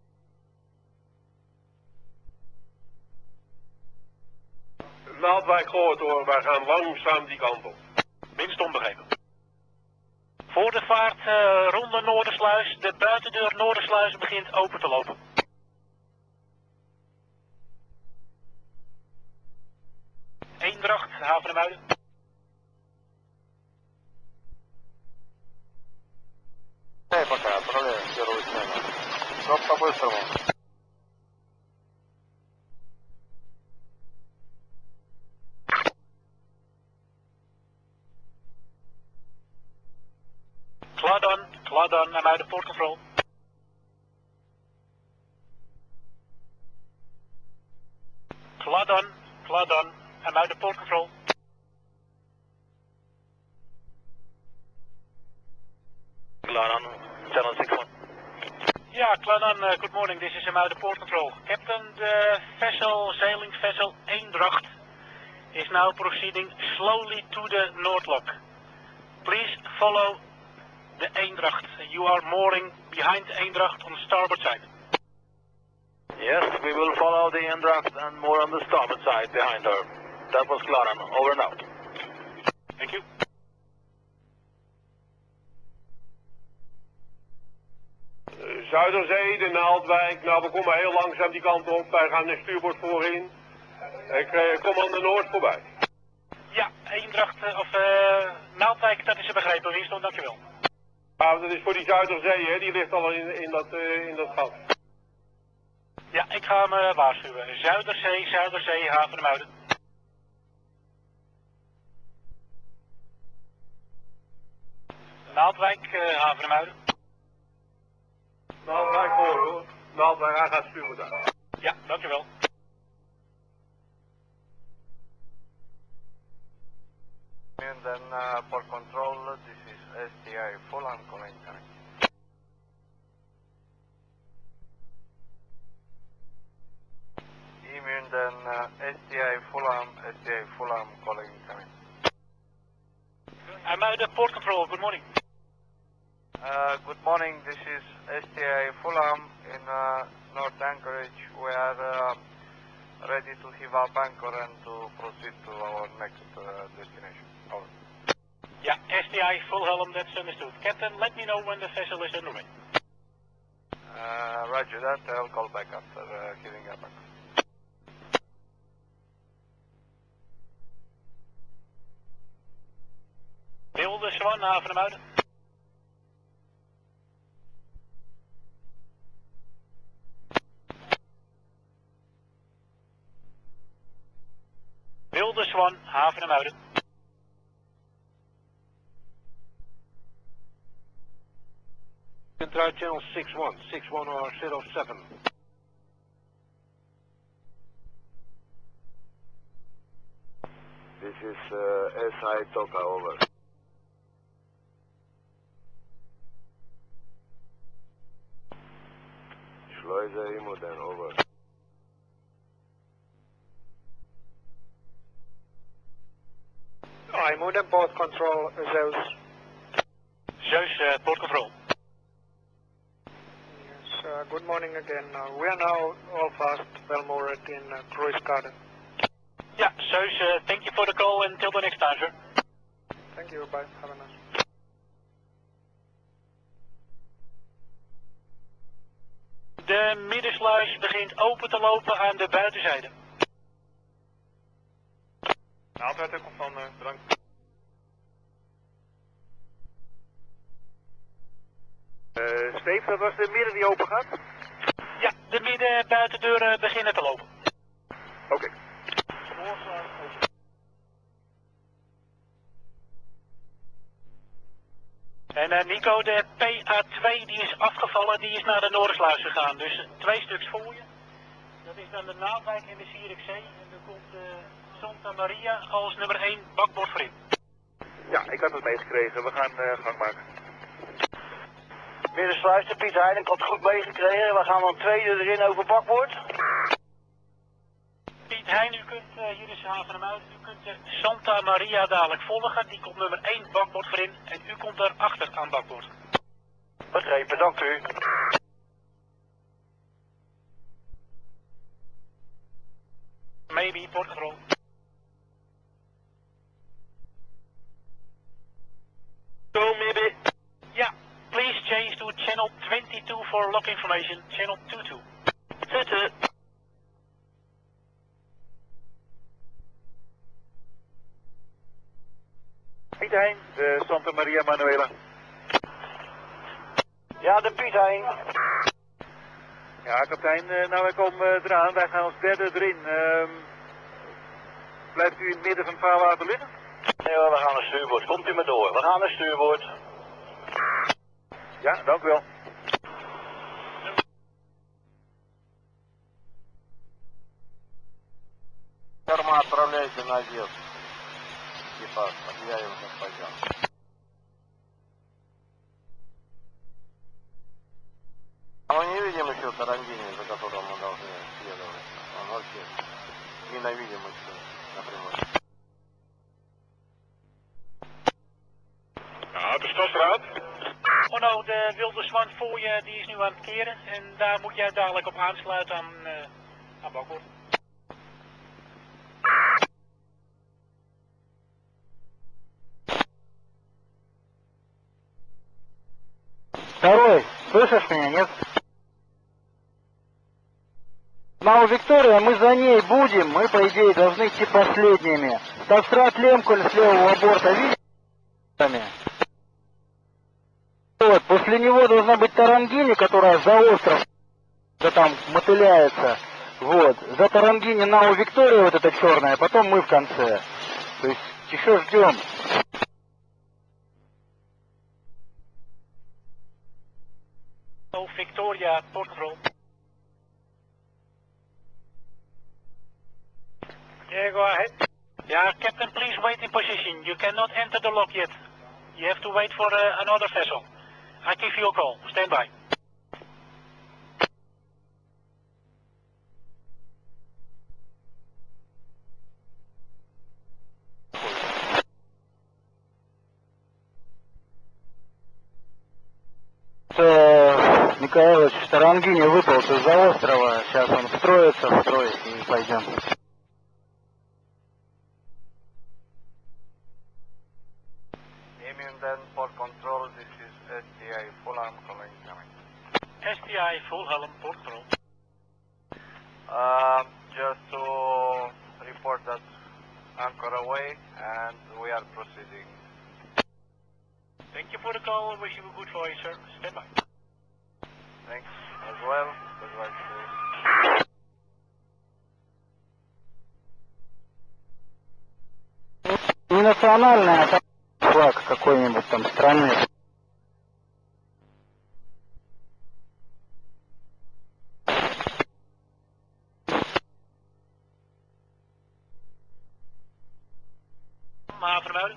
Naaldwijk gehoord hoor, wij gaan langzaam die kant op. Minst onbegrepen. Voor de vaart ronde Noordersluis. De buitendeur Noordersluis begint open te lopen. Eendracht, haven hem uit. Пока, отправляем первую смену. Все по-быстрому. Cladon, I'm out of port control. Cladon, I'm out of port control. Cladon, Channel 61. Yeah, Cladon, good morning. This is out of port control. Captain, the sailing vessel Eendracht is now proceeding slowly to the North Lock. Please follow the Eendracht. You are mooring behind the Eendracht on the starboard side. Yes, we will follow the Eendracht and moor on the starboard side behind her. That was Cladon. Over and out. Thank you. Zuiderzee, de Naaldwijk. Nou, we komen heel langzaam die kant op. Wij gaan naar stuurboord voorin. Ik kom aan de Noord voorbij. Ja, Eendracht, Naaldwijk, dat is er begrepen. Winston, dankjewel. Nou, dat is voor die Zuiderzee, hè. Die ligt al in dat gat. Ja, ik ga hem waarschuwen. Zuiderzee, haven hem uit. Naaldwijk, haven Muiden. Naaldwijk voor hoor. Naaldwijk, hij gaat stuurboord aan. Ja, dankjewel. And then for control, this is STI Fulham calling connect. Immune then STI Fulham calling connect. Muiden, port control, good morning. Good morning, this is STI Fulham in North Anchorage. We are ready to heave up anchor and to proceed to our next destination. Over. Yeah, STI Fulham, that's understood. Captain, let me know when the vessel is underway. Roger that, I'll call back after heaving up anchor. Wilde Swan, haven Muiden. Wilde Swan, haven Muiden. Central channel 61 or 07. This is SI Toka, over. Schleuse Imuden, over. Imuden, port control, Zeus. Zeus, port control. Yes, good morning again. We are now all fast, well moored in Cruise Garden. Yeah, Zeus, thank you for the call and until the next time, sir. Thank you, bye. Have a nice. De middensluis begint open te lopen aan de buitenzijde. Altijd ook van bedankt. Steve, dat was de midden die open gaat? Ja, de midden buitendeuren beginnen te lopen. Oké. En Nico, de PA2 die is afgevallen, die is naar de Noordersluis gegaan. Dus 2 stuks voor je. Dat is dan de Naaldwijk en de Zierikzee. En dan komt Santa Maria als nummer 1 bakboord voor in. Ja, ik had het meegekregen. We gaan gang maken. Middensluis, de Piet Hein, ik had het goed meegekregen. We gaan dan 2 erin over bakboord. Piet Hein, u kunt, hier is haven hem uit, u kunt de Santa Maria dadelijk volgen. Die komt nummer 1 bakboord voor in en u komt daarachter aan bakboord. Begrepen, dank u. Maybe, port control. Go, maybe. Ja, please change to channel 22 for lock information. Channel 22. Zitten. Piet Hein, de Santa Maria Manuela. Ja, de Piet Hein. Ja, kapitein, nou wij komen eraan. Wij gaan als derde erin. Blijft u in het midden van het vaarwater liggen? Nee hoor, we gaan naar stuurboord. Komt u maar door. We gaan naar stuurboord. Ja, dank u wel. Корма, отправляйте наверх. Экипаж, объявим господин. А мы не видим еще Тарандини, за которым мы должны следовать. Он вообще ненавидим еще напрямую. Ja, de Stadstraat. Oh nou, de Wilde Swan voor je, die is nu aan het keren. En daar moet jij dadelijk op aansluiten aan bakboord. Второй, слышишь меня, нет? Нау Виктория, мы за ней будем, мы по идее должны идти последними. Стастрат Лемкуль с левого борта, видите? Вот, после него должна быть Тарангини, которая за остров, да там мотыляется. Вот, за Тарангини Нау Виктория вот эта черная, потом мы в конце. То есть еще ждем. Victoria, port control. Yeah, go ahead. Yeah, Captain, please wait in position. You cannot enter the lock yet. You have to wait for another vessel. I give you a call. Stand by. Николаевич, в Тарангине выполз из-за острова. Сейчас он встроится в строй и пойдем. Then port control, this is STI Fulham calling coming. STI Fulham, port control. Just to report that anchor away and we are proceeding. Thank you for the call. Wish you a good voyage, sir. Stand by. Thanks as well. Goodbye. Не национальная, а там флаг какой-нибудь там страны. Havenmuiden.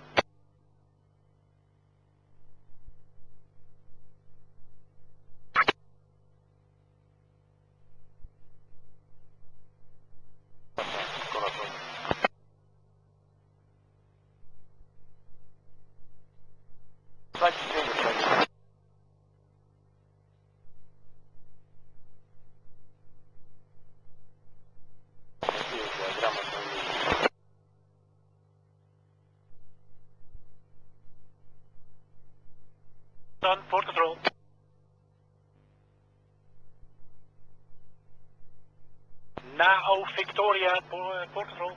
Done, port control. Nao Victoria, port control.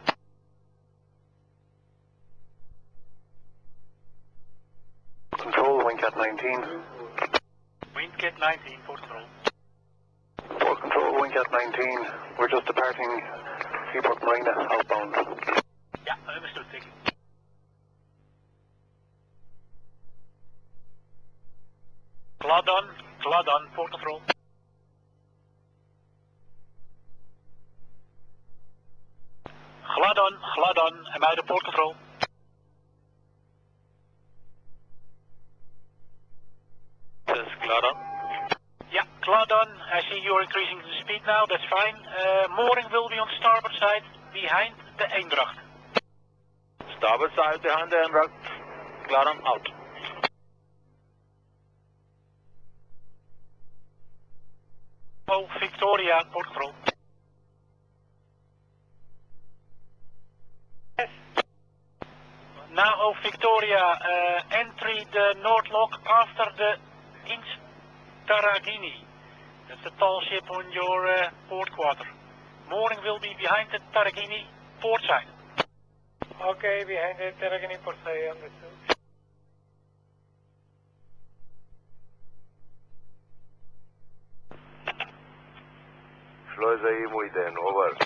Control, Wingcat 19. Wingcat 19, port control. Port control, Wingcat 19. We're just departing Seaport Marina, outbound. Yeah, understood, thank you. Gladon, port control. Gladon, Muiden, port control. This is Gladon. Yeah, Gladon, I see you're increasing the speed now, that's fine. Mooring will be on starboard side, behind the Eendracht. Starboard side behind the Eendracht. Gladon, out. Oh, Victoria, port control. Yes. Now, oh, Victoria, entry the North Lock after the Tarragini. That's the tall ship on your port quarter. Mooring will be behind the Tarragini port side. Okay, behind the Tarragini port side, understood. Schleuse Imuiden, over.